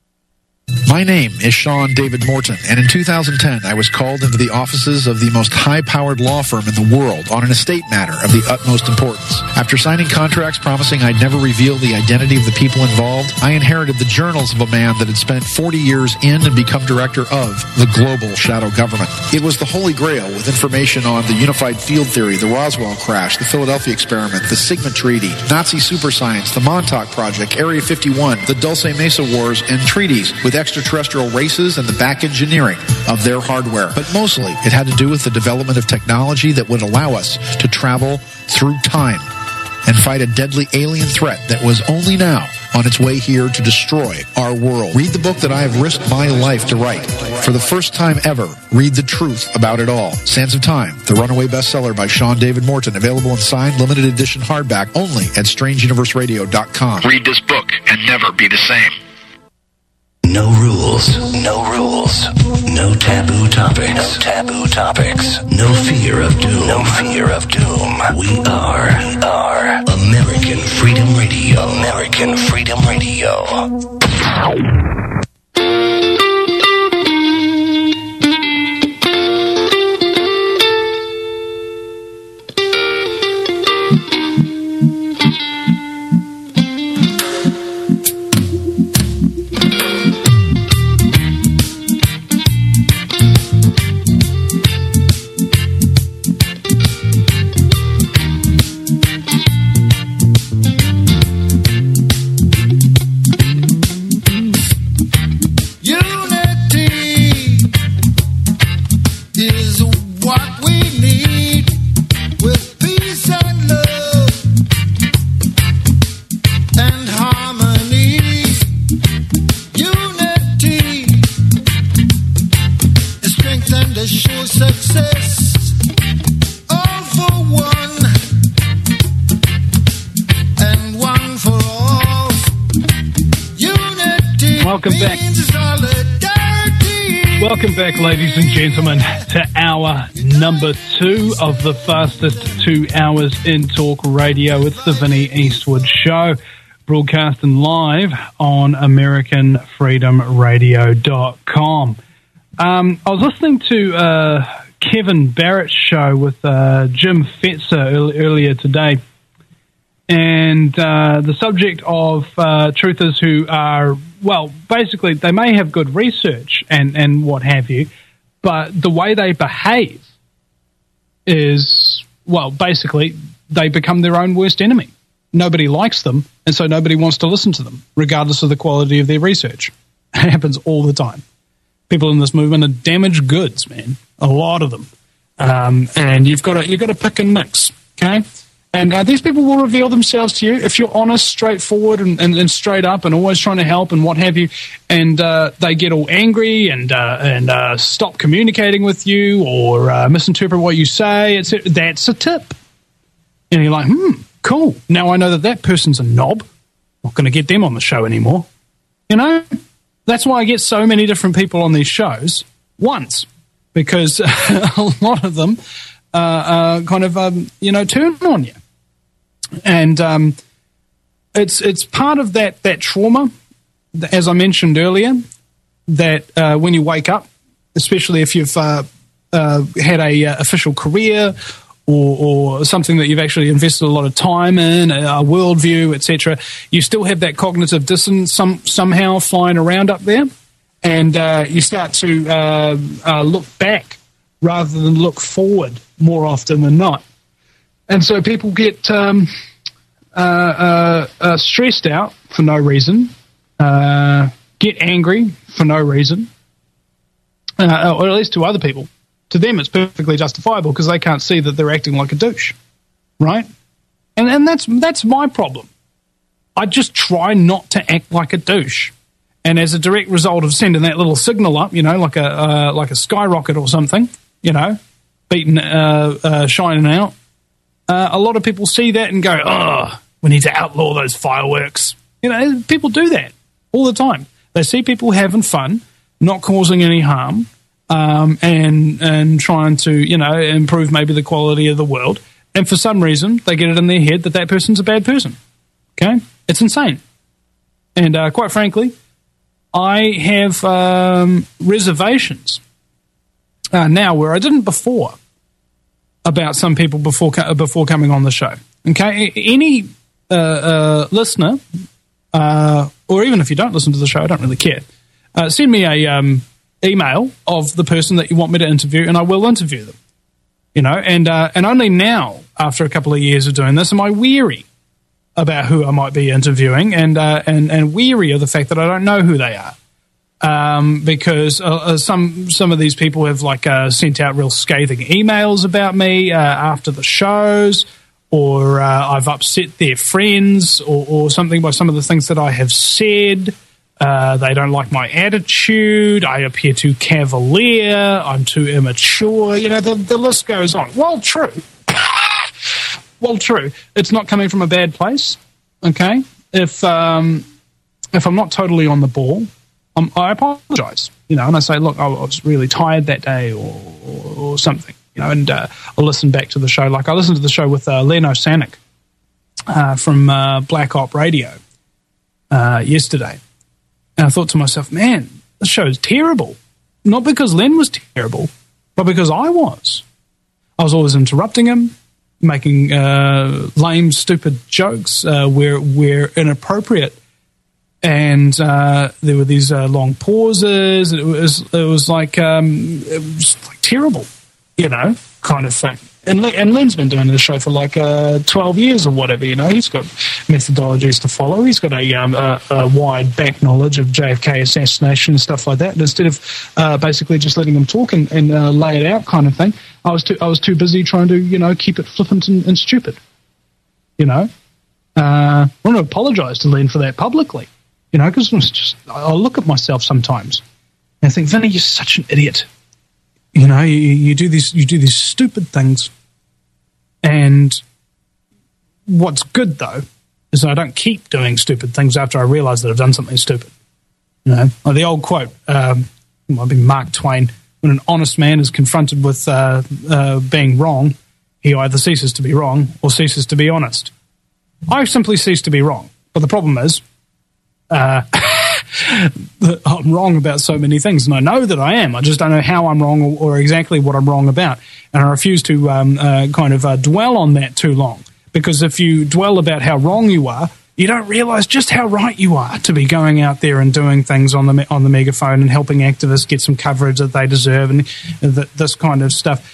My name is Sean David Morton, and in 2010 I was called into the offices of the most high-powered law firm in the world on an estate matter of the utmost importance. After signing contracts promising I'd never reveal the identity of the people involved, I inherited the journals of a man that had spent 40 years in and become director of the global shadow government. It was the Holy Grail, with information on the unified field theory, the Roswell crash, the Philadelphia experiment, the Sigma Treaty, Nazi superscience, the Montauk Project, Area 51, the Dulce Mesa Wars, and treaties with extraterrestrial races and the back engineering of their hardware. But mostly, it had to do with the development of technology that would allow us to travel through time and fight a deadly alien threat that was only now on its way here to destroy our world. Read the book that I have risked my life to write. For the first time ever, read the truth about it all. Sands of Time, the runaway bestseller by Sean David Morton, available in signed limited edition hardback only at strangeuniverseradio.com. Read this book and never be the same. No rules, no rules, no taboo topics, no taboo topics, no fear of doom, no fear of doom. We are American Freedom Radio, American Freedom Radio. Welcome back, ladies and gentlemen, to hour number 2 of the fastest 2 hours in talk radio. It's the Vinnie Eastwood Show, broadcasting live on AmericanFreedomRadio.com. I was listening to Kevin Barrett's show with Jim Fetzer earlier today, and the subject of truthers who are, well, basically they may have good research and what have you, but the way they behave is, well, basically they become their own worst enemy. Nobody likes them, and so nobody wants to listen to them, regardless of the quality of their research. It happens all the time. People in this movement are damaged goods, man. A lot of them. And you've got to pick and mix, okay? And these people will reveal themselves to you if you're honest, straightforward, and straight up, and always trying to help and what have you. And they get all angry and stop communicating with you or misinterpret what you say. That's a tip. And you're like, cool. Now I know that person's a knob. Not going to get them on the show anymore. You know? That's why I get so many different people on these shows once, because a lot of them kind of, turn on you. And it's part of that trauma, as I mentioned earlier, that when you wake up, especially if you've had a official career or something that you've actually invested a lot of time in, a worldview, etc., you still have that cognitive dissonance somehow flying around up there, and you start to look back rather than look forward more often than not. And so people get stressed out for no reason, get angry for no reason, or at least to other people. To them, it's perfectly justifiable because they can't see that they're acting like a douche, right? And that's my problem. I just try not to act like a douche, and as a direct result of sending that little signal up, like a skyrocket or something, beating, shining out. A lot of people see that and go, "Oh, we need to outlaw those fireworks." People do that all the time. They see people having fun, not causing any harm. And trying to, improve maybe the quality of the world. And for some reason, they get it in their head that person's a bad person. Okay? It's insane. And quite frankly, I have reservations now where I didn't before about some people before coming on the show. Okay? Any listener, or even if you don't listen to the show, I don't really care, send me a email of the person that you want me to interview, and I will interview them. And only now, after a couple of years of doing this, am I weary about who I might be interviewing, and weary of the fact that I don't know who they are, because some of these people have sent out real scathing emails about me after the shows, or I've upset their friends, or something by some of the things that I have said. They don't like my attitude. I appear too cavalier. I'm too immature. The list goes on. Well, true. It's not coming from a bad place. Okay. If I'm not totally on the ball, I apologize. And I say, look, I was really tired that day, or something. And I'll listen back to the show. Like I listened to the show with Leno Sanik from Black Op Radio yesterday. And I thought to myself, man, this show is terrible. Not because Len was terrible, but because I was. I was always interrupting him, making lame, stupid jokes where inappropriate. And there were these long pauses. It was like terrible, kind of thing. And Len's been doing this show for 12 years or whatever, He's got methodologies to follow. He's got a wide back knowledge of JFK assassination and stuff like that. And instead of basically just letting him talk and lay it out kind of thing, I was too busy trying to, keep it flippant and stupid, I want to apologise to Len for that publicly, because I look at myself sometimes and I think, Vinny, you're such an idiot. You do these stupid things, and what's good though is I don't keep doing stupid things after I realise that I've done something stupid. Like the old quote: it might be Mark Twain, when an honest man is confronted with being wrong, he either ceases to be wrong or ceases to be honest. I simply cease to be wrong. But the problem is, that I'm wrong about so many things, and I know that I am. I just don't know how I'm wrong or exactly what I'm wrong about. And I refuse to dwell on that too long, because if you dwell about how wrong you are, you don't realise just how right you are to be going out there and doing things on the megaphone and helping activists get some coverage that they deserve and this kind of stuff.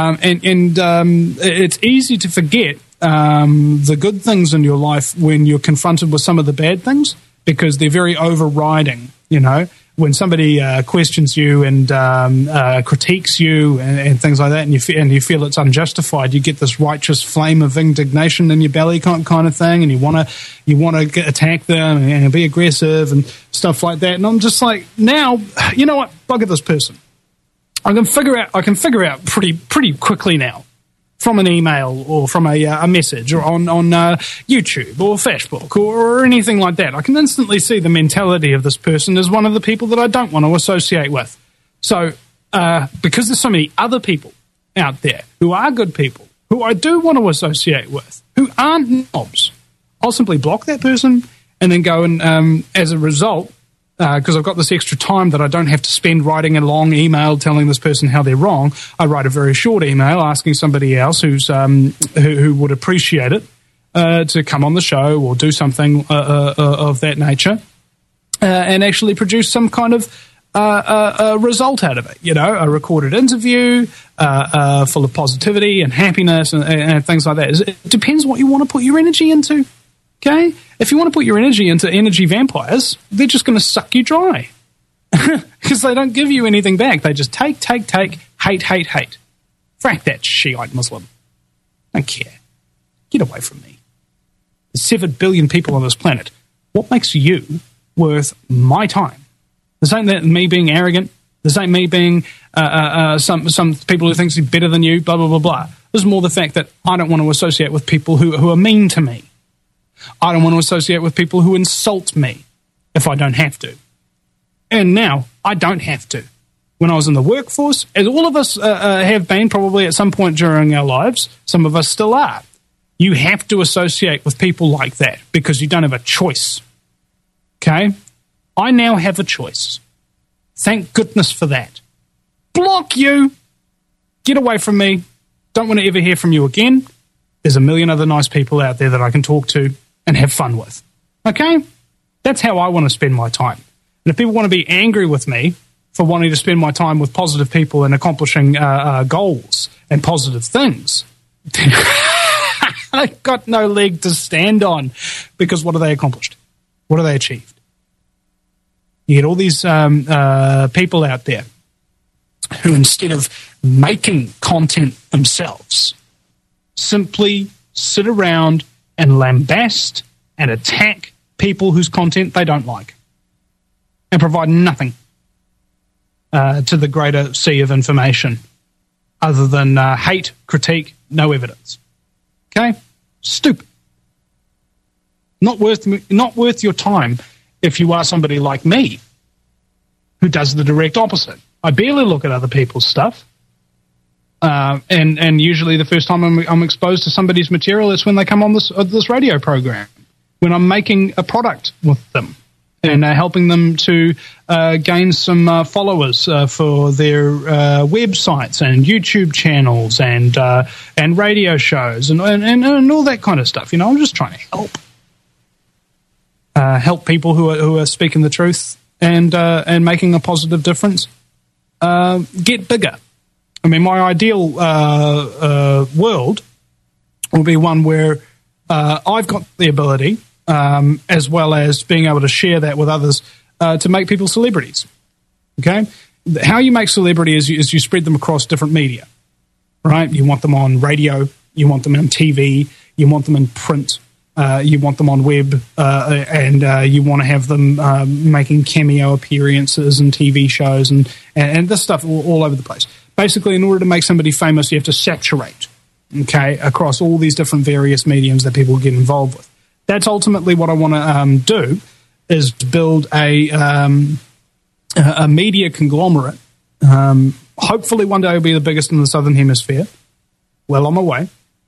It's easy to forget the good things in your life when you're confronted with some of the bad things, because they're very overriding. You know, when somebody questions you and critiques you and things like that, and you feel it's unjustified, you get this righteous flame of indignation in your belly kind of thing, and you want to attack them and be aggressive and stuff like that. And I'm just like, now, you know what? Bugger this person. I can figure out pretty quickly now, from an email or from a message or on YouTube or Facebook or anything like that. I can instantly see the mentality of this person as one of the people that I don't want to associate with. So because there's so many other people out there who are good people, who I do want to associate with, who aren't knobs, I'll simply block that person and then go and, as a result, because I've got this extra time that I don't have to spend writing a long email telling this person how they're wrong, I write a very short email asking somebody else who would appreciate it to come on the show or do something of that nature and actually produce some kind of a result out of it. You know, a recorded interview full of positivity and happiness and things like that. It depends what you want to put your energy into. Okay? If you want to put your energy into energy vampires, they're just going to suck you dry. Because they don't give you anything back. They just take, hate. Frack that Shiite Muslim. Don't care. Get away from me. There's 7 billion people on this planet. What makes you worth my time? This ain't that me being arrogant. This ain't me being some people who think they're better than you, blah, blah, blah, blah. This is more the fact that I don't want to associate with people who are mean to me. I don't want to associate with people who insult me if I don't have to. And now, I don't have to. When I was in the workforce, as all of us have been probably at some point during our lives, some of us still are, you have to associate with people like that because you don't have a choice. Okay? I now have a choice. Thank goodness for that. Block you! Get away from me. Don't want to ever hear from you again. There's a million other nice people out there that I can talk to and have fun with. Okay? That's how I want to spend my time. And if people want to be angry with me for wanting to spend my time with positive people and accomplishing goals and positive things, I've got no leg to stand on, because what have they accomplished? What have they achieved? You get all these people out there who, instead of making content themselves, simply sit around and lambast and attack people whose content they don't like and provide nothing to the greater sea of information other than hate, critique, no evidence. Okay? Stupid. Not worth your time if you are somebody like me who does the direct opposite. I barely look at other people's stuff. And usually the first time I'm exposed to somebody's material is when they come on this radio program, when I'm making a product with them and helping them to gain some followers for their websites and YouTube channels and radio shows and all that kind of stuff. You know, I'm just trying to help people who are speaking the truth and making a positive difference get bigger. I mean, my ideal world will be one where I've got the ability, as well as being able to share that with others, to make people celebrities. Okay? How you make celebrity is you spread them across different media, right? You want them on radio, you want them on TV, you want them in print, you want them on web, and you want to have them making cameo appearances in TV shows and this stuff all over the place. Basically, in order to make somebody famous, you have to saturate, okay, across all these different various mediums that people get involved with. That's ultimately what I want to do, is build a a media conglomerate. Hopefully one day it'll be the biggest in the Southern Hemisphere. Well on my way.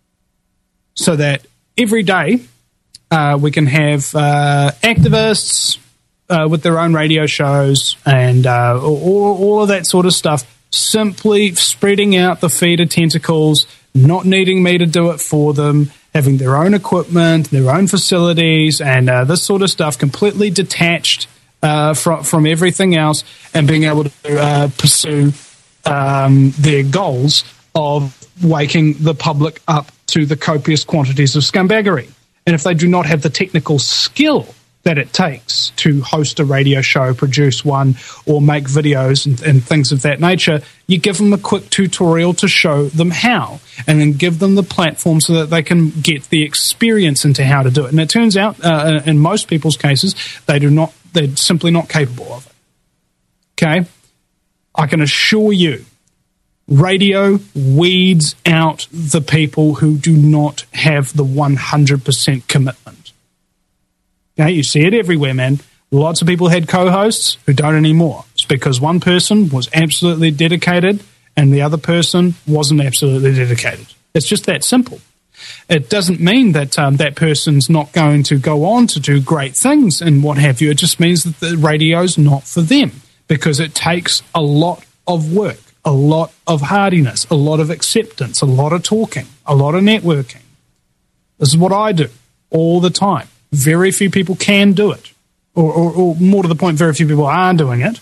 So that every day we can have activists with their own radio shows and all of that sort of stuff, simply spreading out the feeder tentacles, not needing me to do it for them, having their own equipment, their own facilities, and this sort of stuff, completely detached from everything else, and being able to pursue their goals of waking the public up to the copious quantities of scumbaggery. And if they do not have the technical skill that it takes to host a radio show, produce one, or make videos and things of that nature, you give them a quick tutorial to show them how, and then give them the platform so that they can get the experience into how to do it. And it turns out, in most people's cases, they're simply not capable of it. Okay? I can assure you, radio weeds out the people who do not have the 100% commitment. Okay, you see it everywhere, man. Lots of people had co-hosts who don't anymore. It's because one person was absolutely dedicated and the other person wasn't absolutely dedicated. It's just that simple. It doesn't mean that that person's not going to go on to do great things and what have you. It just means that the radio's not for them, because it takes a lot of work, a lot of hardiness, a lot of acceptance, a lot of talking, a lot of networking. This is what I do all the time. Very few people can do it, or more to the point, very few people are doing it.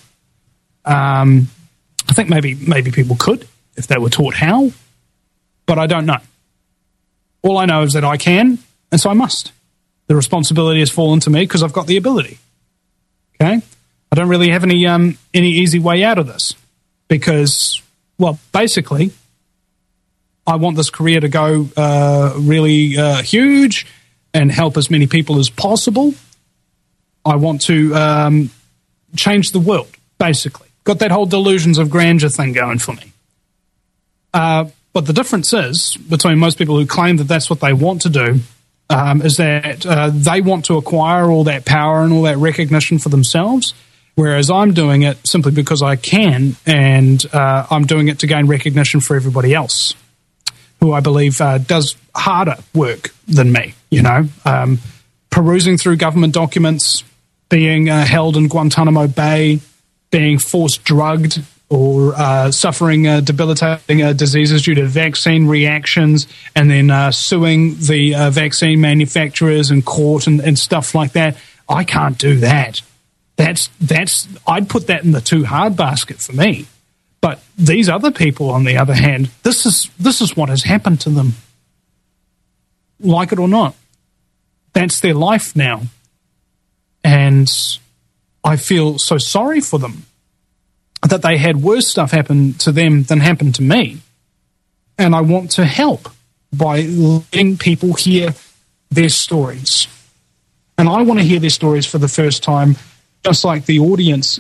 I think maybe people could if they were taught how, but I don't know. All I know is that I can, and so I must. The responsibility has fallen to me because I've got the ability. Okay, I don't really have any easy way out of this, because, well, basically, I want this career to go really huge and help as many people as possible. I want to change the world, basically. Got that whole delusions of grandeur thing going for me. But the difference is, between most people who claim that that's what they want to do, is that they want to acquire all that power and all that recognition for themselves, whereas I'm doing it simply because I can, and I'm doing it to gain recognition for everybody else, who I believe does harder work than me, perusing through government documents, being held in Guantanamo Bay, being forced drugged, or suffering debilitating diseases due to vaccine reactions, and then suing the vaccine manufacturers in court and stuff like that. I can't do that. I'd put that in the too hard basket for me. But these other people, on the other hand, this is what has happened to them. Like it or not, that's their life now. And I feel so sorry for them that they had worse stuff happen to them than happened to me. And I want to help by letting people hear their stories. And I want to hear their stories for the first time, just like the audience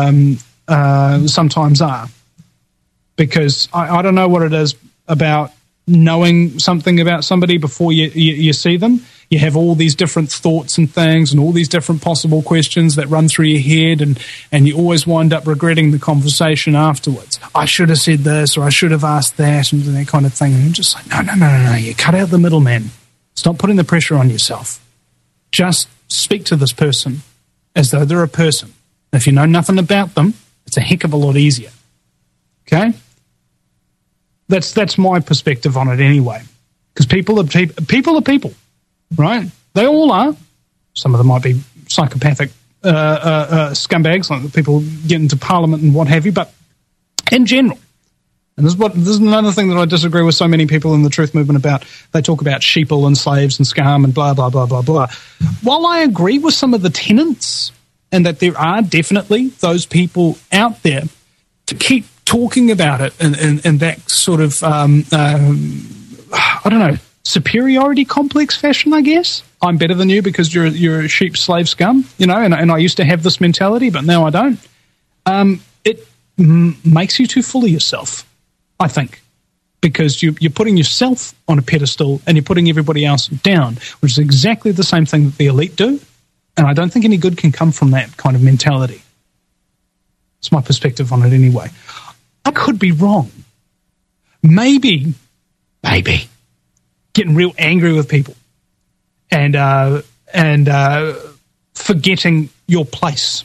sometimes are. Because I don't know what it is about knowing something about somebody before you see them. You have all these different thoughts and things and all these different possible questions that run through your head, and you always wind up regretting the conversation afterwards. I should have said this, or I should have asked that, and that kind of thing. And you're just like, no. You cut out the middleman. Stop putting the pressure on yourself. Just speak to this person as though they're a person. And if you know nothing about them, it's a heck of a lot easier. Okay? That's my perspective on it anyway. Because people are people, right? They all are. Some of them might be psychopathic scumbags, like the people get into Parliament and what have you, but in general, and this is another thing that I disagree with so many people in the truth movement about. They talk about sheeple and slaves and scum and blah, blah, blah, blah, blah. While I agree with some of the tenets, and that there are definitely those people out there, to keep talking about it in that sort of, superiority complex fashion, I guess. I'm better than you because you're a sheep, slave, scum, and I used to have this mentality, but now I don't. It makes you too full of yourself, I think, because you're putting yourself on a pedestal and you're putting everybody else down, which is exactly the same thing that the elite do, and I don't think any good can come from that kind of mentality. It's my perspective on it anyway. I could be wrong. Maybe getting real angry with people and forgetting your place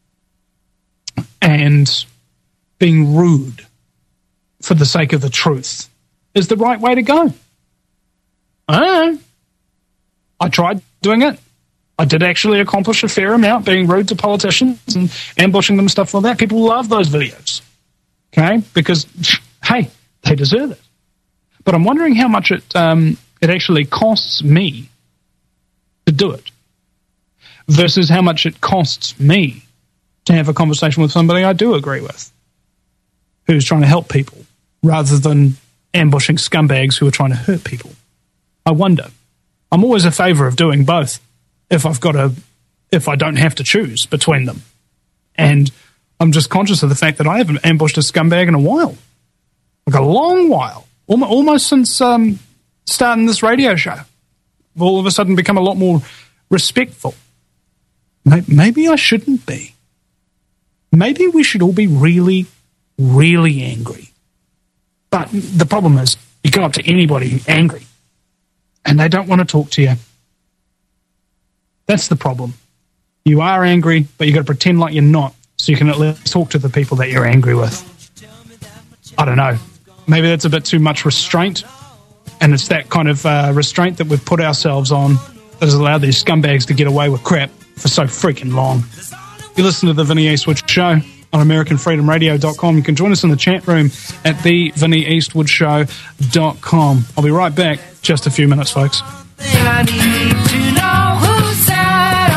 and being rude for the sake of the truth is the right way to go. I don't know. I tried doing it. I did actually accomplish a fair amount, being rude to politicians and ambushing them and stuff like that. People love those videos, okay? Because, hey, they deserve it. But I'm wondering how much it actually costs me to do it versus how much it costs me to have a conversation with somebody I do agree with who's trying to help people rather than ambushing scumbags who are trying to hurt people. I wonder. I'm always a favor of doing both if I don't have to choose between them. And I'm just conscious of the fact that I haven't ambushed a scumbag in a while. Like a long while. Almost since starting this radio show. I've all of a sudden become a lot more respectful. Maybe I shouldn't be. Maybe we should all be really, really angry. But the problem is, you go up to anybody angry, and they don't want to talk to you. That's the problem. You are angry, but you got to pretend like you're not, so you can at least talk to the people that you're angry with. I don't know. Maybe that's a bit too much restraint, and it's that kind of restraint that we've put ourselves on that has allowed these scumbags to get away with crap for so freaking long. You listen to The Vinnie Eastwood Show on AmericanFreedomRadio.com. You can join us in the chat room at TheVinnieEastwoodShow.com. I'll be right back. Just a few minutes, folks. I need to know whose side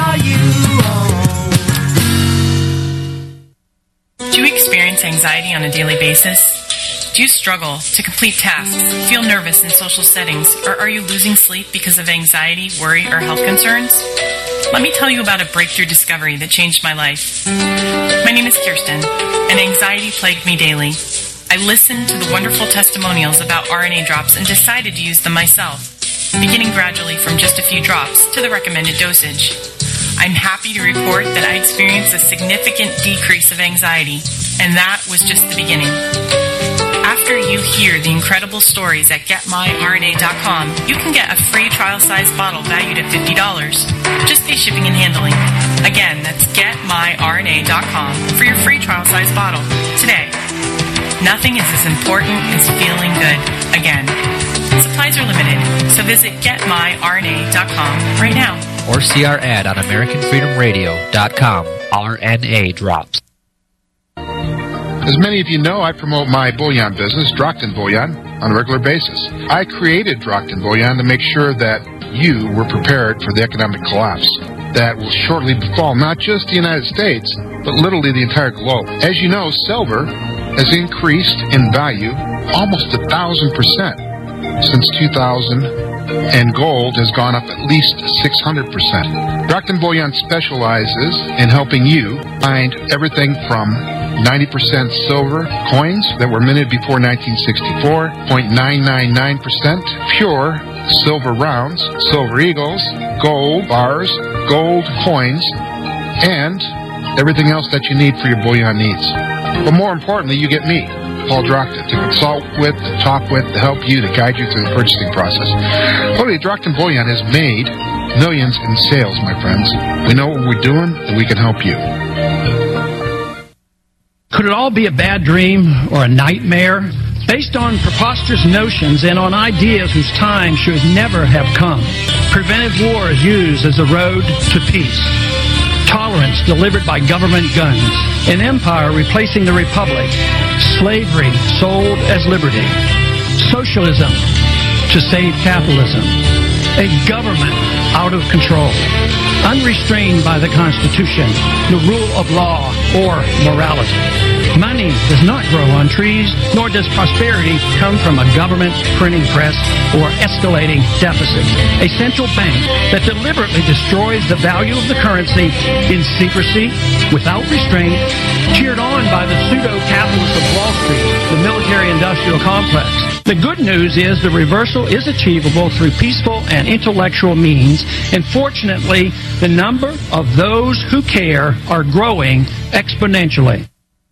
are you on? Do you experience anxiety on a daily basis? Do you struggle to complete tasks, feel nervous in social settings, or are you losing sleep because of anxiety, worry, or health concerns? Let me tell you about a breakthrough discovery that changed my life. My name is Kirsten, and anxiety plagued me daily. I listened to the wonderful testimonials about RNA drops and decided to use them myself, beginning gradually from just a few drops to the recommended dosage. I'm happy to report that I experienced a significant decrease of anxiety, and that was just the beginning. After you hear the incredible stories at GetMyRNA.com, you can get a free trial-sized bottle valued at $50. Just pay shipping and handling. Again, that's GetMyRNA.com for your free trial-sized bottle today. Nothing is as important as feeling good again. Supplies are limited, so visit GetMyRNA.com right now. Or see our ad on AmericanFreedomRadio.com. RNA Drops. As many of you know, I promote my bullion business, Drockton Bullion, on a regular basis. I created Drockton Bullion to make sure that you were prepared for the economic collapse that will shortly befall not just the United States, but literally the entire globe. As you know, silver has increased in value almost 1,000% since 2000, and gold has gone up at least 600%. Drockton Bullion specializes in helping you find everything from 90% silver coins that were minted before 1964, 0.999% pure silver rounds, silver eagles, gold bars, gold coins, and everything else that you need for your bullion needs. But more importantly, you get me, Paul Drockton, to consult with, to talk with, to help you, to guide you through the purchasing process. Literally, Drockton Bullion has made millions in sales, my friends. We know what we're doing, and we can help you. Could it all be a bad dream or a nightmare? Based on preposterous notions and on ideas whose time should never have come. Preventive war is used as a road to peace. Tolerance delivered by government guns. An empire replacing the republic. Slavery sold as liberty. Socialism to save capitalism. A government out of control. Unrestrained by the Constitution, the rule of law, or morality. Money does not grow on trees, nor does prosperity come from a government printing press or escalating deficits. A central bank that deliberately destroys the value of the currency in secrecy, without restraint, cheered on by the pseudo-capitalists of Wall Street, the military-industrial complex. The good news is the reversal is achievable through peaceful and intellectual means, and fortunately, the number of those who care are growing exponentially.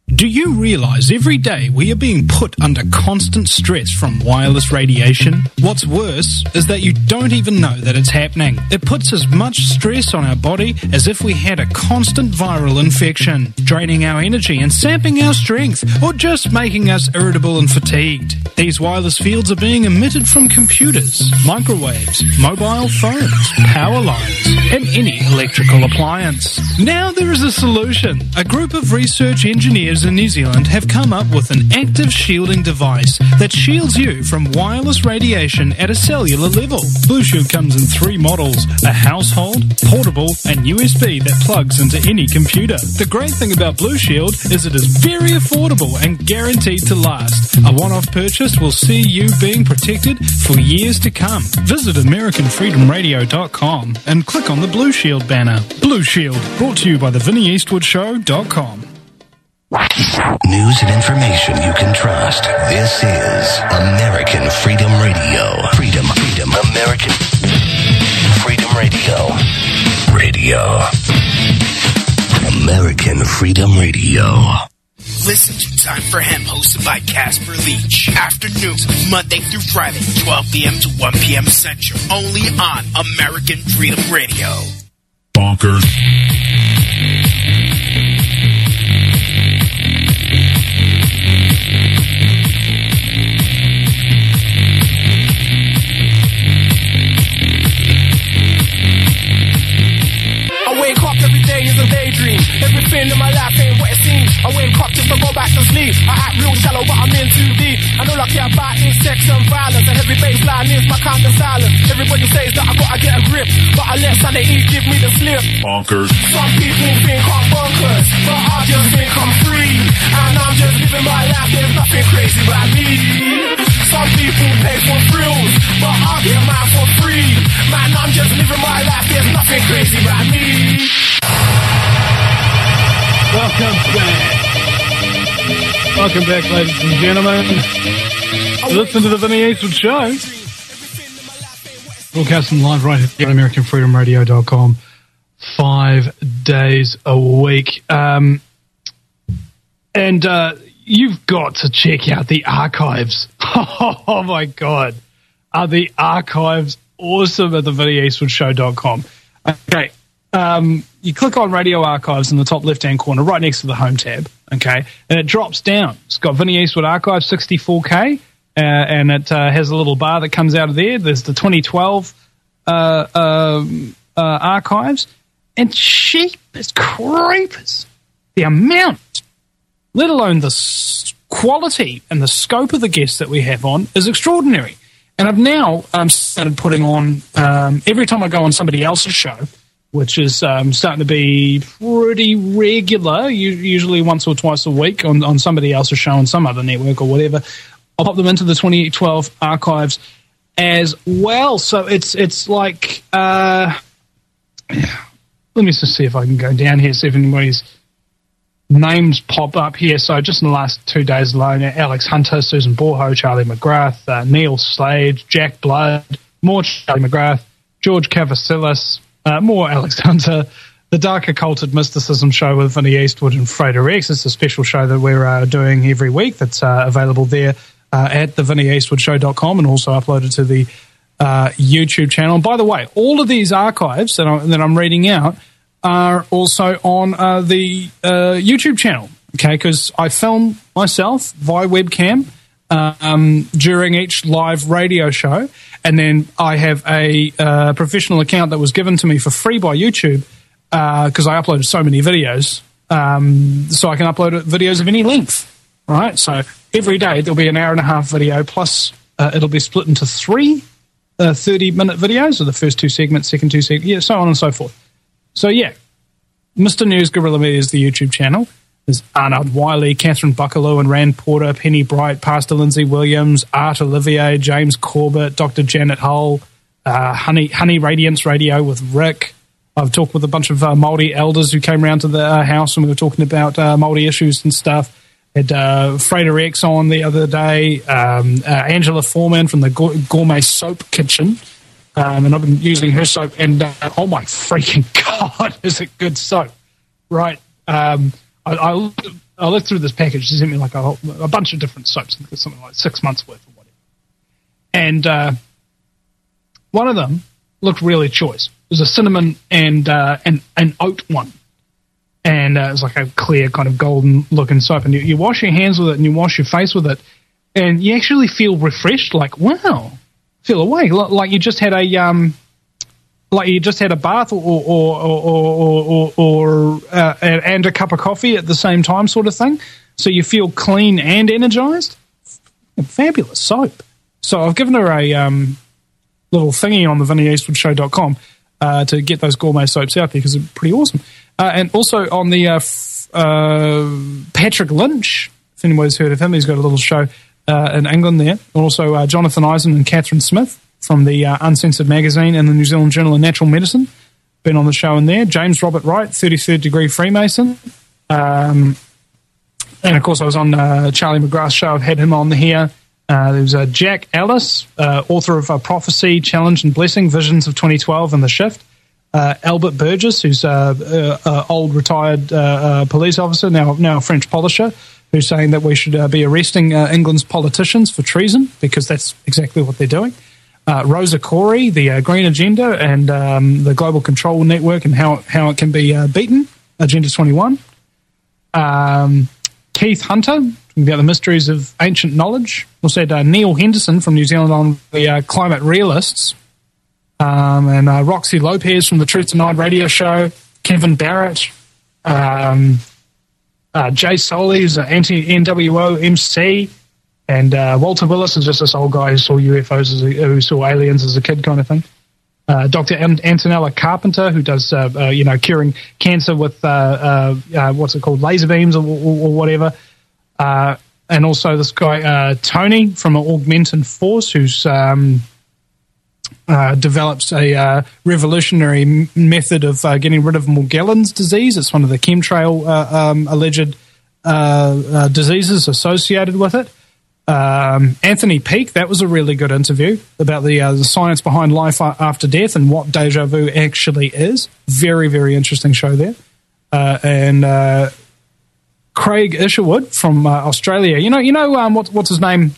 Do you realize every day we are being put under constant stress from wireless radiation? What's worse is that you don't even know that it's happening. It puts as much stress on our body as if we had a constant viral infection, draining our energy and sapping our strength, or just making us irritable and fatigued. These wireless fields are being emitted from computers, microwaves, mobile phones, power lines, and any electrical appliance. Now there is a solution. A group of research engineers in New Zealand have come up with an active shielding device that shields you from wireless radiation at a cellular level. Blue Shield comes in 3 models: a household, portable, and USB that plugs into any computer. The great thing about Blue Shield is it is very affordable and guaranteed to last. A one-off purchase will see you being protected for years to come. Visit AmericanFreedomRadio.com and click on the Blue Shield banner. Blue Shield, brought to you by TheVinnyEastwoodShow.com. News and information you can trust. This is American Freedom Radio. Freedom, American Freedom Radio. American Freedom Radio. Listen to Time for Hemp, hosted by Casper Leach. Afternoons, Monday through Friday, 12 p.m. to 1 p.m. Central. Only on American Freedom Radio. Bonkers. Everything in my life ain't what it seems. I wake up just to go back to sleep. I act real shallow, but I'm in too deep. And all I care about is sex and violence. And every baseline is my kind of silence. Everybody says that I gotta get a grip, but I let sanity give me the slip. Bonkers. Some people think I'm bonkers, but I just think I'm free. And I'm just living my life, there's nothing crazy about me. Some people pay for thrills, but I get mine for free. Man, I'm just living my life, there's nothing crazy about me. Welcome back, ladies and gentlemen. Listen to the Vinny Eastwood Show. Broadcasting live right here at AmericanFreedomRadio.com 5 days a week. And you've got to check out the archives. Oh my God. Are the archives awesome at the VinnyEastwoodShow.com? Okay. You click on Radio Archives in the top left-hand corner, right next to the Home tab, okay, and it drops down. It's got Vinny Eastwood Archives 64K, and it has a little bar that comes out of there. There's the 2012 archives, and sheepers creepers, the amount, let alone the quality and the scope of the guests that we have on is extraordinary. And I've now started putting on, every time I go on somebody else's show, which is starting to be pretty regular, usually once or twice a week on somebody else's show on some other network or whatever. I'll pop them into the 2012 archives as well. So it's like, let me just see if I can go down here, see if anybody's names pop up here. So just in the last 2 days alone, Alex Hunter, Susan Borho, Charlie McGrath, Neil Slade, Jack Blood, more Charlie McGrath, George Cavasilis, more Alex Hunter, the Dark Occulted Mysticism Show with Vinny Eastwood and Frater X. It's a special show that we're doing every week that's available there at thevinnieastwoodshow.com and also uploaded to the YouTube channel. And by the way, all of these archives that I'm reading out are also on the YouTube channel, okay, because I film myself via webcam during each live radio show. And then I have a professional account that was given to me for free by YouTube because I uploaded so many videos, so I can upload videos of any length, right? So every day there'll be an hour and a half video, plus it'll be split into 3 30-minute videos, so the first 2 segments, second 2 segments, yeah, so on and so forth. So yeah, Mr. News Guerrilla Media is the YouTube channel. There's Arnold Wiley, Catherine Buckaloo and Rand Porter, Penny Bright, Pastor Lindsay Williams, Art Olivier, James Corbett, Dr. Janet Hull, Honey Radiance Radio with Rick. I've talked with a bunch of Māori elders who came around to the house and we were talking about Māori issues and stuff. Had Frater X on the other day, Angela Foreman from the Gourmet Soap Kitchen. And I've been using her soap and oh my freaking God, is it good soap, right? I I looked through this package. She sent me like a bunch of different soaps, something like 6 months worth or whatever. And one of them looked really choice. It was a cinnamon and an oat one. And it was like a clear kind of golden looking soap. And you wash your hands with it and you wash your face with it. And you actually feel refreshed, like, wow, feel awake. Like you just had a bath and a cup of coffee at the same time, sort of thing. So you feel clean and energized. Fabulous soap. So I've given her a little thingy on the VinnyEastwoodshow.com to get those gourmet soaps out there because they're pretty awesome. And also on the Patrick Lynch, if anybody's heard of him, he's got a little show in England there. Also Jonathan Eisen and Catherine Smith from the Uncensored magazine and the New Zealand Journal of Natural Medicine, been on the show in there. James Robert Wright, 33rd Degree Freemason. And, of course, I was on Charlie McGrath's show. I've had him on here. There was Jack Ellis, author of Prophecy, Challenge and Blessing, Visions of 2012 and The Shift. Albert Burgess, who's an old retired police officer, now a French polisher, who's saying that we should be arresting England's politicians for treason, because that's exactly what they're doing. Rosa Corey, the Green Agenda and the Global Control Network and how it can be beaten, Agenda 21. Keith Hunter, about the mysteries of ancient knowledge. Also had Neil Henderson from New Zealand on the Climate Realists. And Roxy Lopez from the Truth Denied radio show. Kevin Barrett. Jay Soley, who's an anti-NWO MC. And Walter Willis is just this old guy who saw UFOs, who saw aliens as a kid kind of thing. Dr. Antonella Carpenter, who does, curing cancer with, what's it called, laser beams or whatever. And also this guy, Tony from Augmentin Force, who's develops a revolutionary method of getting rid of Morgellons disease. It's one of the chemtrail alleged diseases associated with it. Anthony Peake, that was a really good interview about the science behind life after death and what deja vu actually is. Very, very interesting show there. And Craig Isherwood from Australia. What's his name?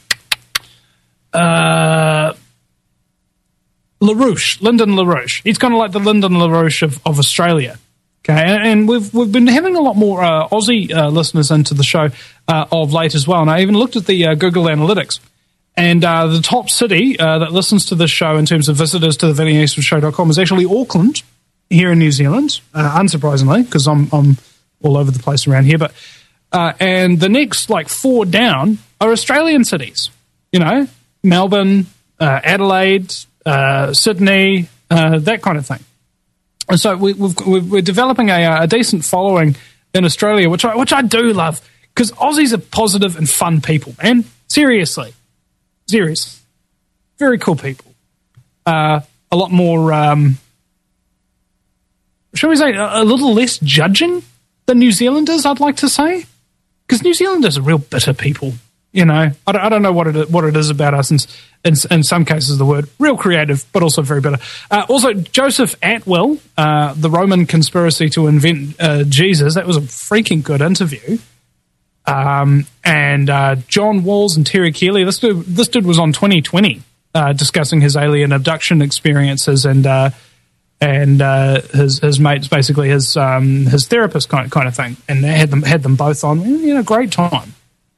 LaRouche, Lyndon LaRouche. He's kind of like the Lyndon LaRouche of Australia. Okay, and we've been having a lot more Aussie listeners into the show of late as well. And I even looked at the Google Analytics, and the top city that listens to this show in terms of visitors to the VinnyEastwoodshow.com is actually Auckland here in New Zealand, unsurprisingly, because I'm all over the place around here. But and the next 4 down are Australian cities. Melbourne, Adelaide, Sydney, that kind of thing. And so we're developing a decent following in Australia, which I do love, because Aussies are positive and fun people, man. Seriously. Very cool people. A lot more, shall we say, a little less judging than New Zealanders, I'd like to say. Because New Zealanders are real bitter people. I don't know what it is about us. In some cases, the word real creative, but also very bitter. Also, Joseph Atwill, the Roman conspiracy to invent Jesus. That was a freaking good interview. And John Walls and Terry Keeley. This dude was on 2020 discussing his alien abduction experiences and his mates, basically his therapist kind of thing. And they had them both on. Great time.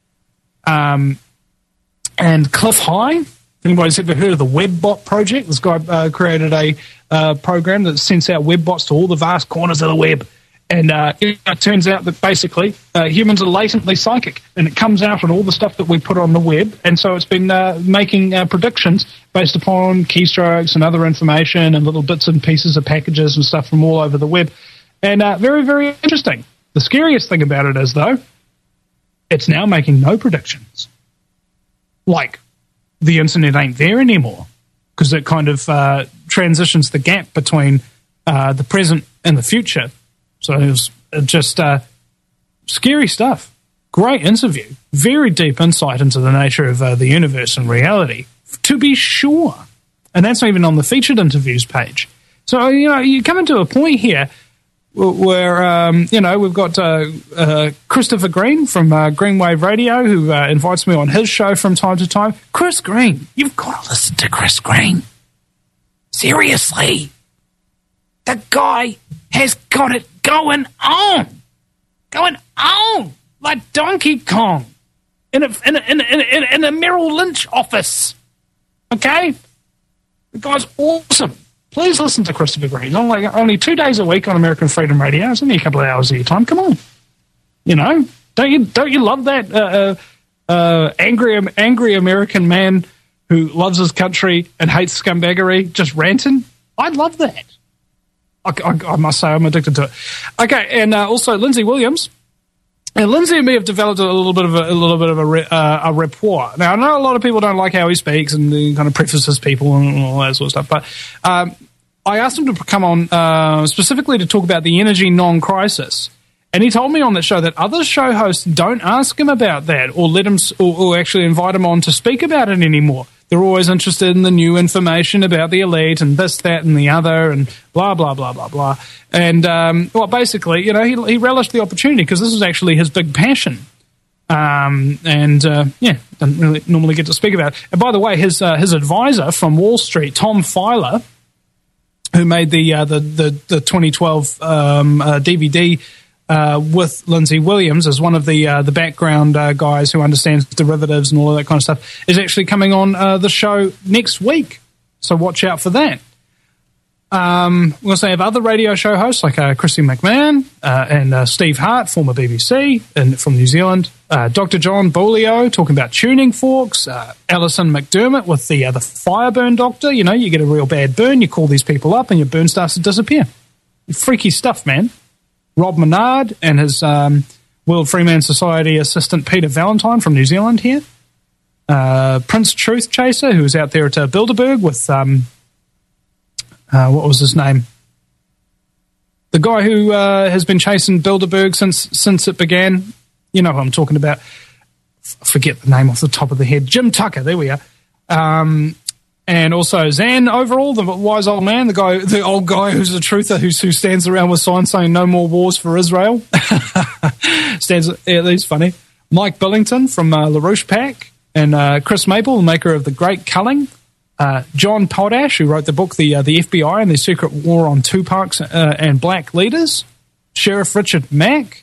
And Cliff High, if anybody's ever heard of the WebBot project, this guy created a program that sends out WebBots to all the vast corners of the web. And it turns out that basically humans are latently psychic, and it comes out on all the stuff that we put on the web. And so it's been making predictions based upon keystrokes and other information and little bits and pieces of packages and stuff from all over the web. And very, very interesting. The scariest thing about it is, though, it's now making no predictions. Like, the internet ain't there anymore, because it kind of transitions the gap between the present and the future. So it was just scary stuff. Great interview. Very deep insight into the nature of the universe and reality, to be sure. And that's not even on the featured interviews page. So, you come into a point here where we've got Christopher Green from Greenwave Radio, who invites me on his show from time to time. Chris Green, you've got to listen to Chris Green. Seriously, the guy has got it going on like Donkey Kong in a Merrill Lynch office. Okay, the guy's awesome. Please listen to Christopher Green. Only 2 days a week on American Freedom Radio. It's only a couple of hours of your time. Come on, don't you love that angry American man who loves his country and hates scumbaggery just ranting? I love that. I must say I'm addicted to it. Okay, and also Lindsay Williams. And Lindsay and me have developed a little bit of a rapport. Now, I know a lot of people don't like how he speaks and he kind of prefaces people and all that sort of stuff, but I asked him to come on specifically to talk about the energy non-crisis. And he told me on that show that other show hosts don't ask him about that or let him or actually invite him on to speak about it anymore. They're always interested in the new information about the elite and this, that, and the other, and blah, blah, blah, blah, blah. And, basically, he relished the opportunity because this is actually his big passion. Doesn't really normally get to speak about it. And by the way, his advisor from Wall Street, Tom Filer, who made the 2012 DVD with Lindsay Williams as one of the background guys who understands derivatives and all of that kind of stuff, is actually coming on the show next week. So watch out for that. We also have other radio show hosts like Christy McMahon and Steve Hart, former BBC and from New Zealand. Dr. John Bolio talking about tuning forks. Alison McDermott with the Fireburn Doctor. You get a real bad burn, you call these people up and your burn starts to disappear. Freaky stuff, man. Rob Menard and his World Freeman Society assistant Peter Valentine from New Zealand here. Prince Truth Chaser, who's out there at Bilderberg with, what was his name? The guy who has been chasing Bilderberg since it began. You know who I'm talking about. Forget the name off the top of the head. Jim Tucker, there we are. And also Zan Overall, the wise old man, the old guy who's a truther who stands around with signs saying no more wars for Israel. He's funny. Mike Billington from LaRouche Pack and Chris Maple, the maker of The Great Culling. John Podash, who wrote the book The FBI and the Secret War on Tupacs and Black Leaders. Sheriff Richard Mack,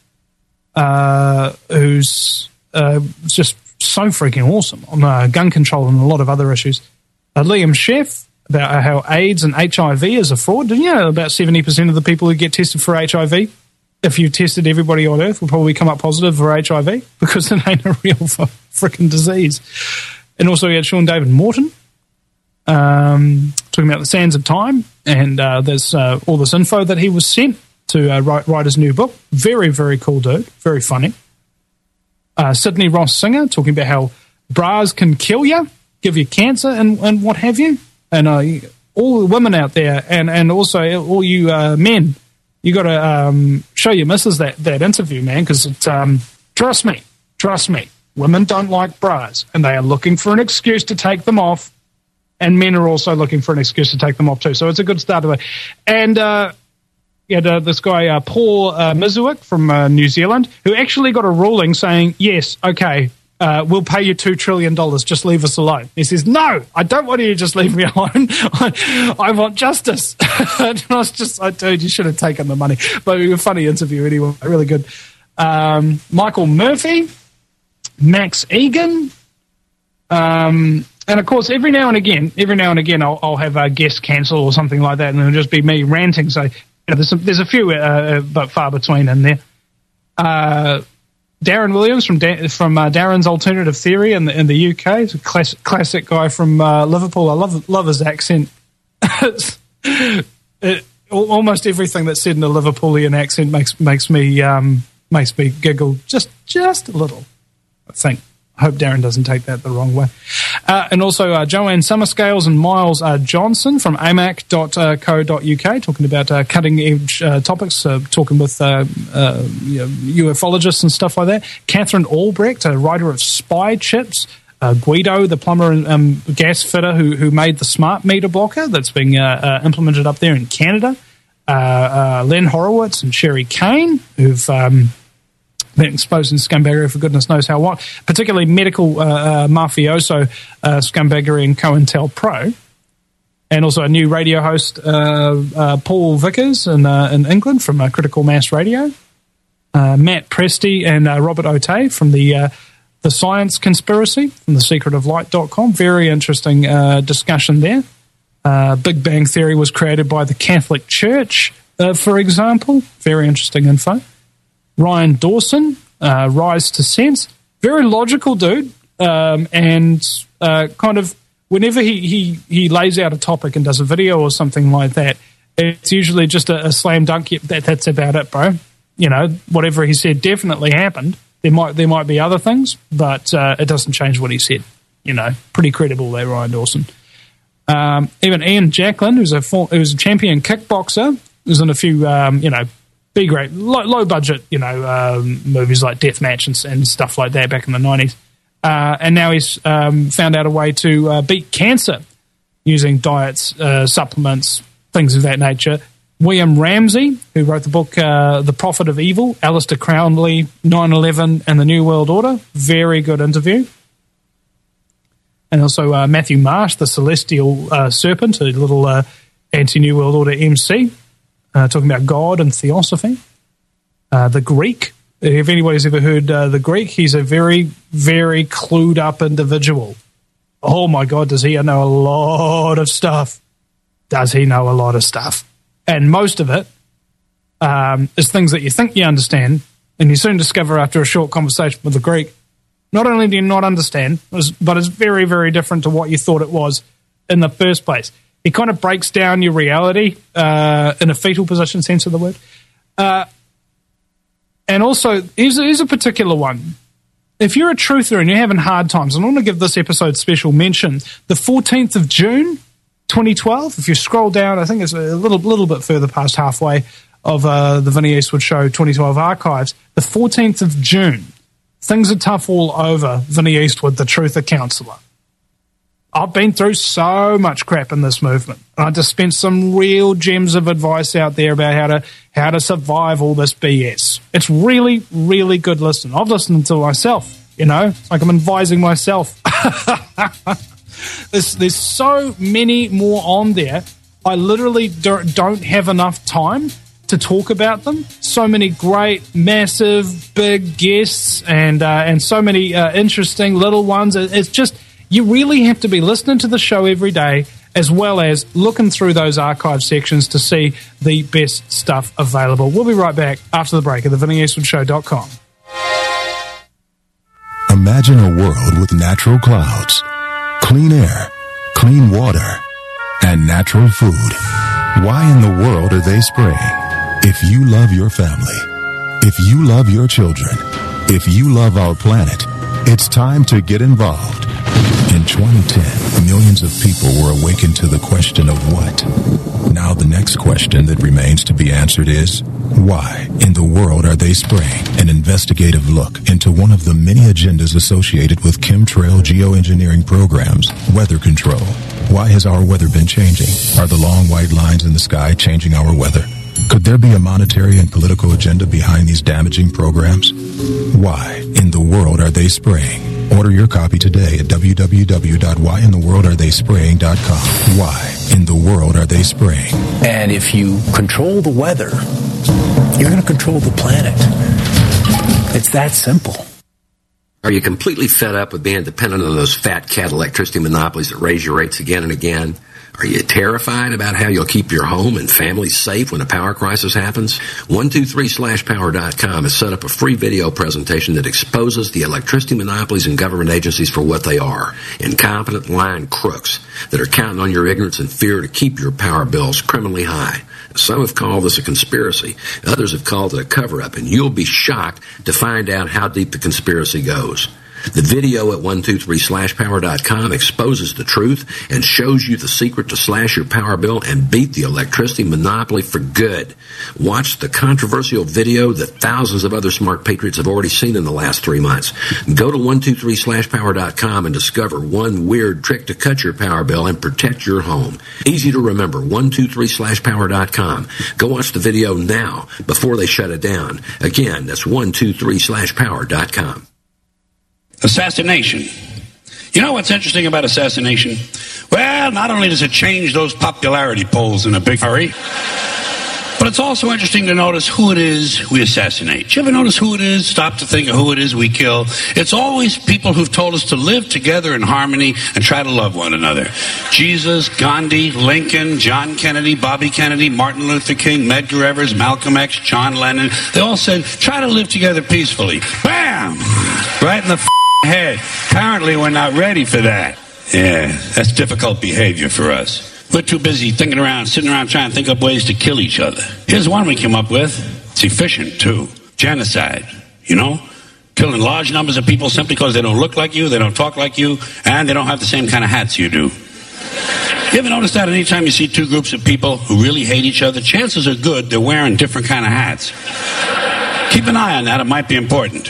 who's just so freaking awesome on gun control and a lot of other issues. Liam Sheff, about how AIDS and HIV is a fraud. Didn't you know about 70% of the people who get tested for HIV, if you tested everybody on Earth, will probably come up positive for HIV because it ain't a real freaking disease. And also we had Sean David Morton talking about the sands of time, and there's all this info that he was sent to write his new book. Very, very cool dude. Very funny. Sydney Ross Singer talking about how bras can kill you, give you cancer and what have you. And all the women out there and also all you men, you got to show your missus that interview, man, because trust me, women don't like bras and they are looking for an excuse to take them off, and men are also looking for an excuse to take them off too. So it's a good start of it. And this guy, Paul Mizuik from New Zealand, who actually got a ruling saying, yes, okay, we'll pay you $2 trillion, just leave us alone. He says, no, I don't want you to just leave me alone. I want justice. And I was just like, dude, you should have taken the money. But it was a funny interview anyway, really good. Michael Murphy, Max Egan, and of course, every now and again, I'll have a guest cancel or something like that, and it'll just be me ranting. So there's a few, but far between in there. Darren Williams from Darren's Alternative Theory in the UK. He's a classic guy from Liverpool. I love his accent. Almost everything that's said in a Liverpoolian accent makes me giggle just a little, I think. I hope Darren doesn't take that the wrong way. And also Joanne Summerscales and Miles Johnson from amac.co.uk talking about cutting-edge topics, talking with ufologists and stuff like that. Catherine Albrecht, a writer of Spy Chips. Guido, the plumber and gas fitter who made the smart meter blocker that's being implemented up there in Canada. Len Horowitz and Sherry Kane, who've been exposed in scumbaggery for goodness knows how long, particularly medical mafioso scumbaggery and COINTELPRO. And also a new radio host, Paul Vickers in England from Critical Mass Radio. Matt Presti and Robert O'Tay from the Science Conspiracy from thesecretoflight.com. Very interesting discussion there. Big Bang Theory was created by the Catholic Church, for example. Very interesting info. Ryan Dawson, Rise to Sense. Very logical dude, and kind of whenever he lays out a topic and does a video or something like that, it's usually just a slam dunk. That's about it, bro. You know, whatever he said definitely happened. There might be other things, but it doesn't change what he said. You know, pretty credible there, Ryan Dawson. Even Ian Jacklin, who's a champion kickboxer, who's in a few B-grade, low budget, movies like Deathmatch and stuff like that back in the 90s. And now he's found out a way to beat cancer using diets, supplements, things of that nature. William Ramsey, who wrote the book The Prophet of Evil, Aleister Crowley, 9/11 and the New World Order. Very good interview. And also Matthew Marsh, the Celestial Serpent, a little anti-New World Order MC, talking about God and theosophy. The Greek. If anybody's ever heard the Greek, he's a very, very clued up individual. Oh my God, does he know a lot of stuff? Does he know a lot of stuff? And most of it is things that you think you understand, and you soon discover after a short conversation with the Greek, not only do you not understand, but it's very, very different to what you thought it was in the first place. He kind of breaks down your reality in a fetal position sense of the word. And also, here's a particular one. If you're a truther and you're having hard times, and I want to give this episode special mention, the 14th of June, 2012, if you scroll down, I think it's a little bit further past halfway of the Vinnie Eastwood Show 2012 archives, the 14th of June, things are tough all over Vinnie Eastwood, the truther counselor. I've been through so much crap in this movement. I just spent some real gems of advice out there about how to survive all this BS. It's really, really good listening. I've listened to myself, it's like I'm advising myself. There's so many more on there. I literally don't have enough time to talk about them. So many great, massive, big guests and so many interesting little ones. It's just, you really have to be listening to the show every day as well as looking through those archive sections to see the best stuff available. We'll be right back after the break at thevinnieeastwoodshow.com. Imagine a world with natural clouds, clean air, clean water, and natural food. Why in the world are they spraying? If you love your family, if you love your children, if you love our planet, it's time to get involved. In 2010, millions of people were awakened to the question of what. Now the next question that remains to be answered is, why in the world are they spraying? An investigative look into one of the many agendas associated with chemtrail geoengineering programs, weather control. Why has our weather been changing? Are the long white lines in the sky changing our weather? Could there be a monetary and political agenda behind these damaging programs? Why in the world are they spraying? Order your copy today at www.whyintheworldaretheyspraying.com. Why in the world are they spraying? And if you control the weather, you're going to control the planet. It's that simple. Are you completely fed up with being dependent on those fat cat electricity monopolies that raise your rates again and again? Are you terrified about how you'll keep your home and family safe when a power crisis happens? 123/power.com has set up a free video presentation that exposes the electricity monopolies and government agencies for what they are: incompetent, lying crooks that are counting on your ignorance and fear to keep your power bills criminally high. Some have called this a conspiracy. Others have called it a cover-up, and you'll be shocked to find out how deep the conspiracy goes. The video at 123slashpower.com exposes the truth and shows you the secret to slash your power bill and beat the electricity monopoly for good. Watch the controversial video that thousands of other smart patriots have already seen in the last 3 months. Go to 123slashpower.com and discover one weird trick to cut your power bill and protect your home. Easy to remember, 123slashpower.com. Go watch the video now before they shut it down. Again, that's 123slashpower.com. Assassination. You know what's interesting about assassination? Well, not only does it change those popularity polls in a big hurry, but it's also interesting to notice who it is we assassinate. You ever notice who it is? Stop to think of who it is we kill. It's always people who've told us to live together in harmony and try to love one another. Jesus, Gandhi, Lincoln, John Kennedy, Bobby Kennedy, Martin Luther King, Medgar Evers, Malcolm X, John Lennon. They all said, try to live together peacefully. Bam! Right in the head. Apparently we're not ready for that. Yeah, that's difficult behavior for us. We're too busy sitting around trying to think up ways to kill each other. Here's one we came up with. It's efficient, too. Genocide, you know? Killing large numbers of people simply because they don't look like you, they don't talk like you, and they don't have the same kind of hats you do. You ever notice that anytime you see two groups of people who really hate each other, chances are good they're wearing different kind of hats. Keep an eye on that. It might be important.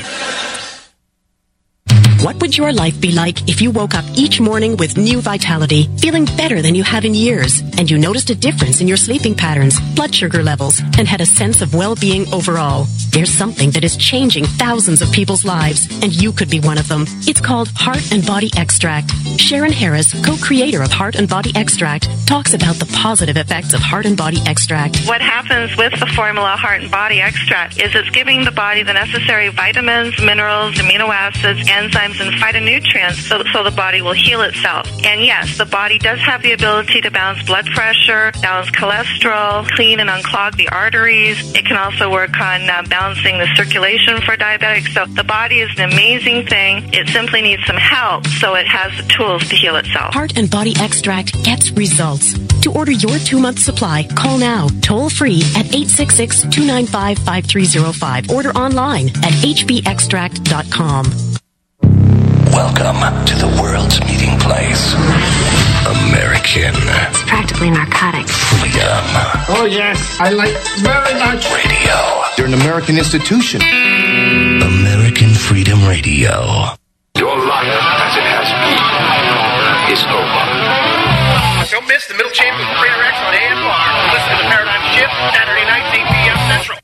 What would your life be like if you woke up each morning with new vitality, feeling better than you have in years, and you noticed a difference in your sleeping patterns, blood sugar levels, and had a sense of well-being overall? There's something that is changing thousands of people's lives, and you could be one of them. It's called Heart and Body Extract. Sharon Harris, co-creator of Heart and Body Extract, talks about the positive effects of Heart and Body Extract. What happens with the formula Heart and Body Extract is it's giving the body the necessary vitamins, minerals, amino acids, enzymes, and phytonutrients so the body will heal itself. And yes, the body does have the ability to balance blood pressure, balance cholesterol, clean and unclog the arteries. It can also work on balancing the circulation for diabetics. So the body is an amazing thing. It simply needs some help so it has the tools to heal itself. Heart and Body Extract gets results. To order your 2-month supply, call now, toll free at 866-295-5305. Order online at hbextract.com. Welcome to the world's meeting place. American. It's practically narcotic. Freedom. Oh, yes. I like very much. Radio. You're an American institution. American Freedom Radio. Your life, as it has been, is over. Don't miss the Middle Chamber with Prayer X on AMR. Listen to the Paradigm Shift, Saturday nights, 8 p.m. Central.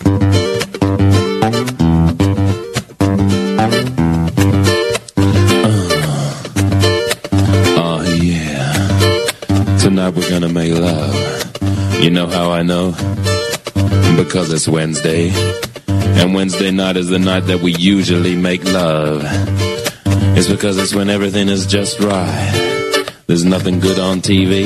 Tonight we're gonna make love. You know how I know? Because it's Wednesday. And Wednesday night is the night that we usually make love. It's because it's when everything is just right. There's nothing good on TV.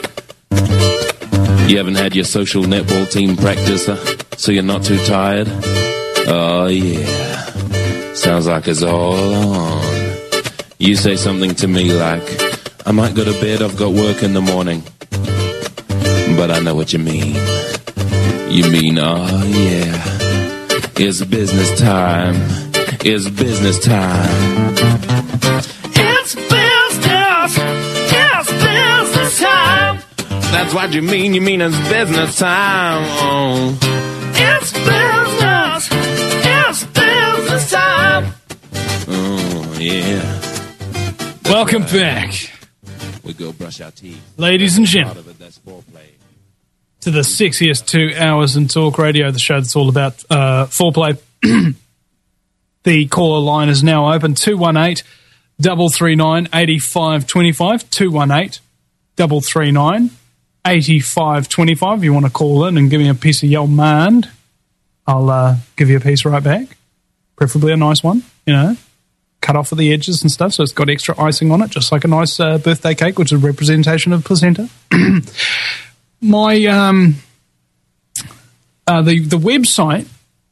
You haven't had your social netball team practice, so you're not too tired? Oh yeah. Sounds like it's all on. You say something to me like, I might go to bed, I've got work in the morning. But I know what you mean. You mean, oh yeah, it's business time. It's business time. It's business. It's business time. That's what you mean it's business time. Oh. It's business. It's business time. Oh, yeah. Welcome back. We go brush our teeth. Ladies and gentlemen, to the sexiest 2 hours in talk radio, the show that's all about foreplay. The caller line is now open, 218-339-8525, 218-339-8525. If you want to call in and give me a piece of your mind, I'll give you a piece right back, preferably a nice one, you know. Cut off at the edges and stuff, so it's got extra icing on it, just like a nice birthday cake, which is a representation of placenta. My the website,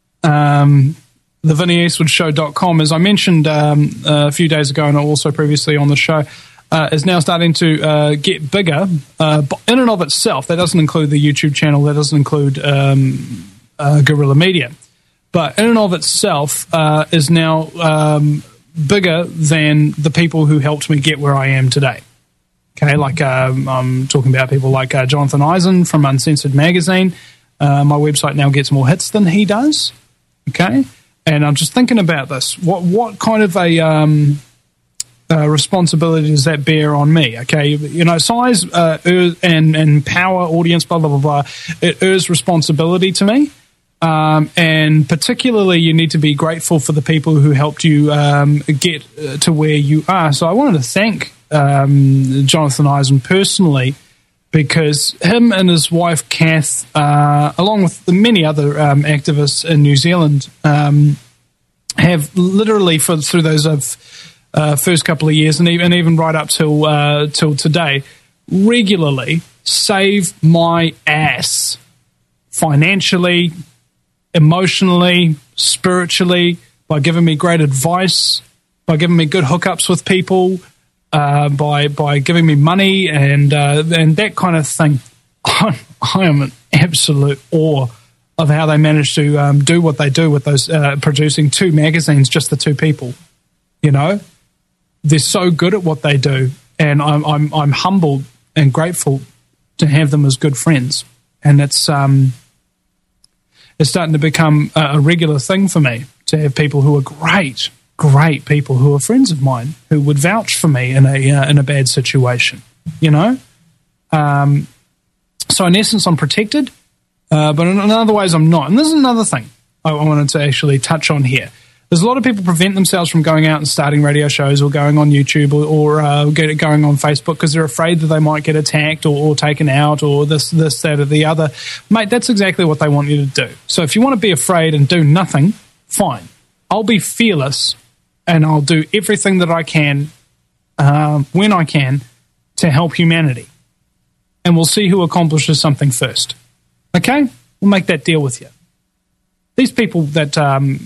thevinnieeastwoodshow.com, as I mentioned a few days ago and also previously on the show, is now starting to get bigger. In and of itself, that doesn't include the YouTube channel, that doesn't include Guerrilla Media, but in and of itself is now bigger than the people who helped me get where I am today. Okay, like I'm talking about people like Jonathan Eisen from Uncensored Magazine. My website now gets more hits than he does. Okay, and I'm just thinking about this. What kind of a responsibility does that bear on me? Okay, you know, size and power, audience, blah blah blah blah. It errs responsibility to me. And particularly, you need to be grateful for the people who helped you get to where you are. So I wanted to thank Jonathan Eisen personally, because him and his wife Kath, along with many other activists in New Zealand, have literally through those first couple of years, and even right up till today, regularly saved my ass financially, emotionally, spiritually, by giving me great advice, by giving me good hookups with people, by giving me money and that kind of thing. I am in absolute awe of how they managed to do what they do with those producing 2 magazines, just the 2 people. You know, they're so good at what they do, and I'm humbled and grateful to have them as good friends, and it's starting to become a regular thing for me to have people who are great people who are friends of mine who would vouch for me in a bad situation, you know. So in essence, I'm protected, but in other ways, I'm not. And this is another thing I wanted to actually touch on here. There's a lot of people prevent themselves from going out and starting radio shows or going on YouTube or going on Facebook because they're afraid that they might get attacked or taken out or this, that, or the other. Mate, that's exactly what they want you to do. So if you want to be afraid and do nothing, fine. I'll be fearless and I'll do everything that I can when I can to help humanity. And we'll see who accomplishes something first. Okay? We'll make that deal with you. These people that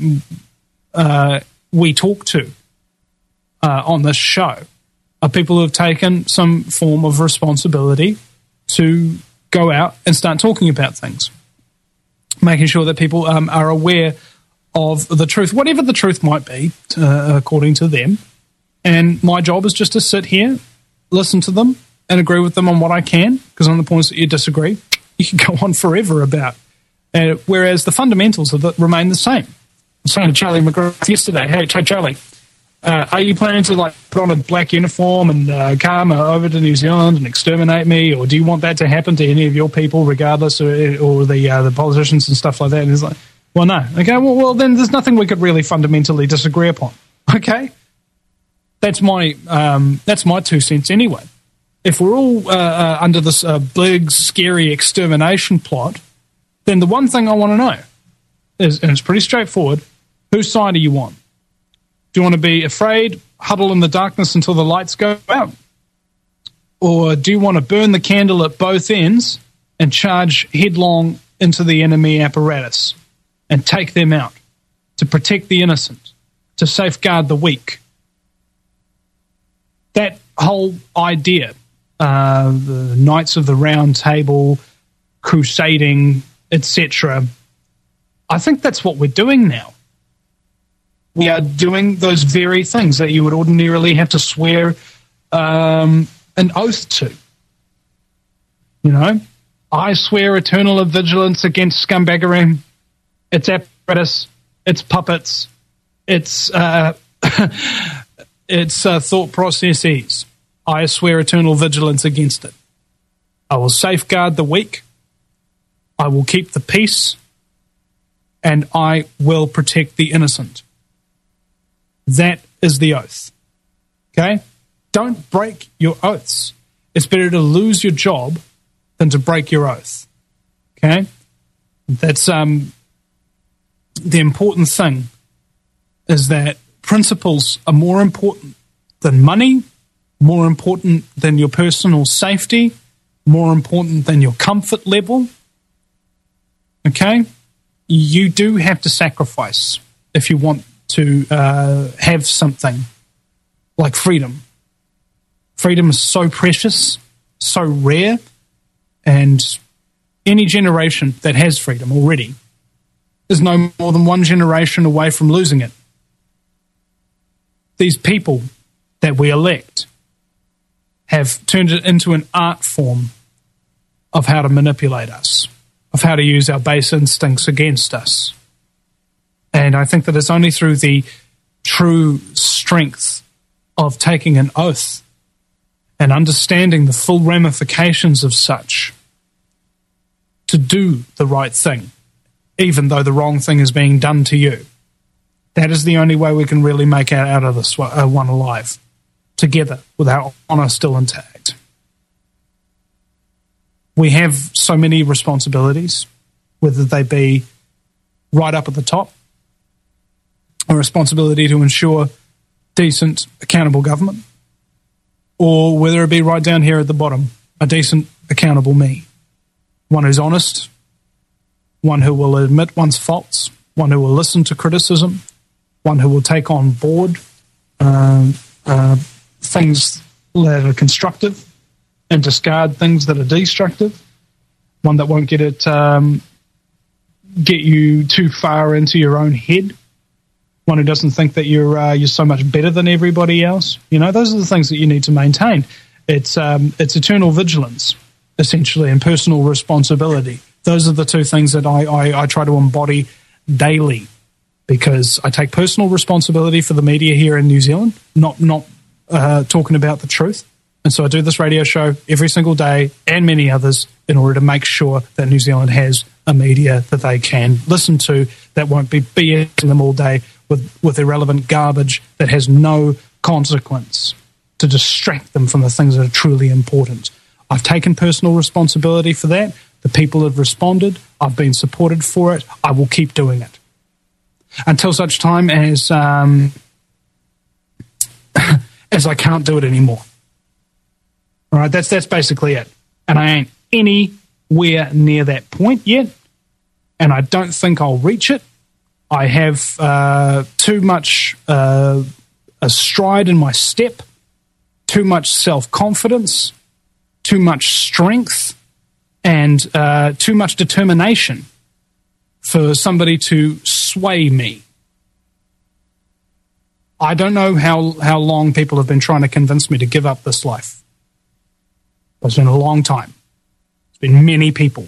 we talk to on this show are people who have taken some form of responsibility to go out and start talking about things, making sure that people are aware of the truth, whatever the truth might be, according to them. And my job is just to sit here, listen to them, and agree with them on what I can, because on the points that you disagree, you can go on forever about. Whereas the fundamentals remain the same. I was saying to Charlie McGrath yesterday, hey, Charlie, are you planning to put on a black uniform and come over to New Zealand and exterminate me, or do you want that to happen to any of your people, regardless, or the politicians and stuff like that? And he's like, well, no. Okay, well, then there's nothing we could really fundamentally disagree upon. Okay, that's my 2 cents anyway. If we're all under this big, scary extermination plot, then the one thing I want to know is, and it's pretty straightforward, whose side are you on? Do you want to be afraid, huddle in the darkness until the lights go out? Or do you want to burn the candle at both ends and charge headlong into the enemy apparatus and take them out to protect the innocent, to safeguard the weak? That whole idea, the Knights of the Round Table, crusading, etc., I think that's what we're doing now. We are doing those very things that you would ordinarily have to swear an oath to. You know, I swear eternal vigilance against scumbaggery, its apparatus, its puppets, its thought processes. I swear eternal vigilance against it. I will safeguard the weak. I will keep the peace. And I will protect the innocent. That is the oath. Okay? Don't break your oaths. It's better to lose your job than to break your oath. Okay? That's the important thing is that principles are more important than money, more important than your personal safety, more important than your comfort level. Okay? You do have to sacrifice if you want to have something like freedom. Freedom is so precious, so rare, and any generation that has freedom already is no more than one generation away from losing it. these people that we elect have turned it into an art form of how to manipulate us, of how to use our base instincts against us. And I think that it's only through the true strength of taking an oath and understanding the full ramifications of such to do the right thing, even though the wrong thing is being done to you. That is the only way we can really make out of this one alive, together, with our honour still intact. We have so many responsibilities, whether they be right up at the top, a responsibility to ensure decent, accountable government, or whether it be right down here at the bottom, a decent, accountable me. One who's honest, one who will admit one's faults, one who will listen to criticism, one who will take on board things that are constructive and discard things that are destructive, one that won't get you too far into your own head, one who doesn't think that you're so much better than everybody else. You know, those are the things that you need to maintain. It's eternal vigilance, essentially, and personal responsibility. Those are the two things that I try to embody daily, because I take personal responsibility for the media here in New Zealand, not talking about the truth. And so I do this radio show every single day and many others in order to make sure that New Zealand has a media that they can listen to that won't be BSing them all day with irrelevant garbage that has no consequence to distract them from the things that are truly important. I've taken personal responsibility for that. The people have responded. I've been supported for it. I will keep doing it until such time as as I can't do it anymore. All right, that's basically it. And I ain't anywhere near that point yet, and I don't think I'll reach it. I have too much a stride in my step, too much self-confidence, too much strength, and too much determination for somebody to sway me. I don't know how long people have been trying to convince me to give up this life. But it's been a long time. It's been many people.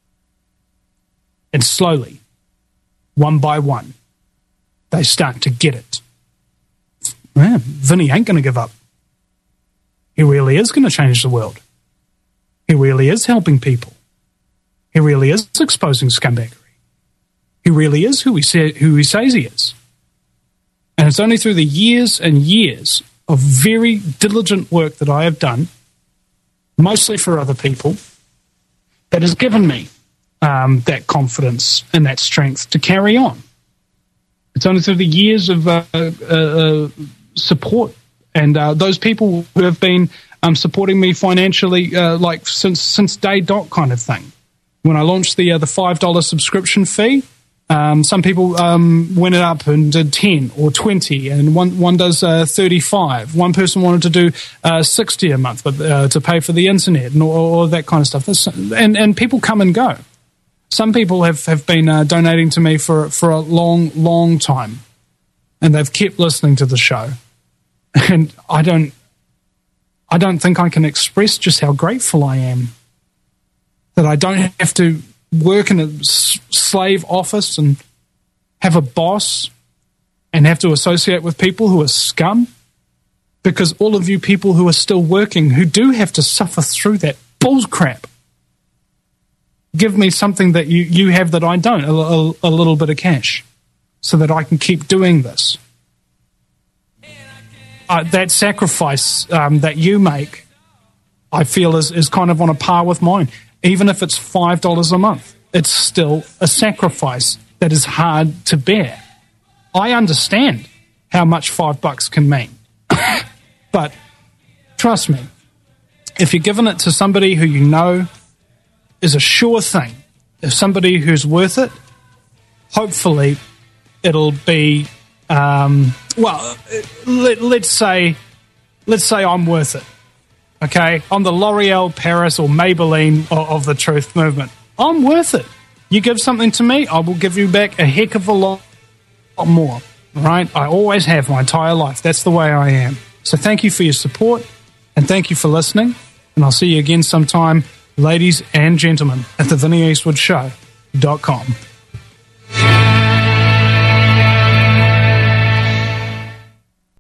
And slowly, one by one, they start to get it. Man, Vinny ain't going to give up. He really is going to change the world. He really is helping people. He really is exposing scumbaggery. He really is who he says he is. And it's only through the years and years of very diligent work that I have done, mostly for other people, that has given me that confidence and that strength to carry on. It's only through the years of support and those people who have been supporting me financially, like since day dot kind of thing. When I launched the $5 subscription fee, some people went it up and did 10 or 20, and one does 35. One person wanted to do $60 a month, but to pay for the internet and all that kind of stuff. And people come and go. Some people have been donating to me for a long, long time, and they've kept listening to the show. And I don't think I can express just how grateful I am that I don't have to work in a slave office and have a boss and have to associate with people who are scum, because all of you people who are still working, who do have to suffer through that bullcrap, give me something that you have that I don't, a little bit of cash, so that I can keep doing this. That sacrifice that you make, I feel is kind of on a par with mine. Even if it's $5 a month, it's still a sacrifice that is hard to bear. I understand how much $5 can mean. But trust me, if you're giving it to somebody who you know is a sure thing, if somebody who's worth it, hopefully it'll be, let's say I'm worth it. Okay, I'm the L'Oreal Paris or Maybelline of the truth movement. I'm worth it. You give something to me, I will give you back a heck of a lot more. right? I always have my entire life. That's the way I am. So thank you for your support, and thank you for listening. And I'll see you again sometime, ladies and gentlemen, at the VinnyEastwoodShow.com.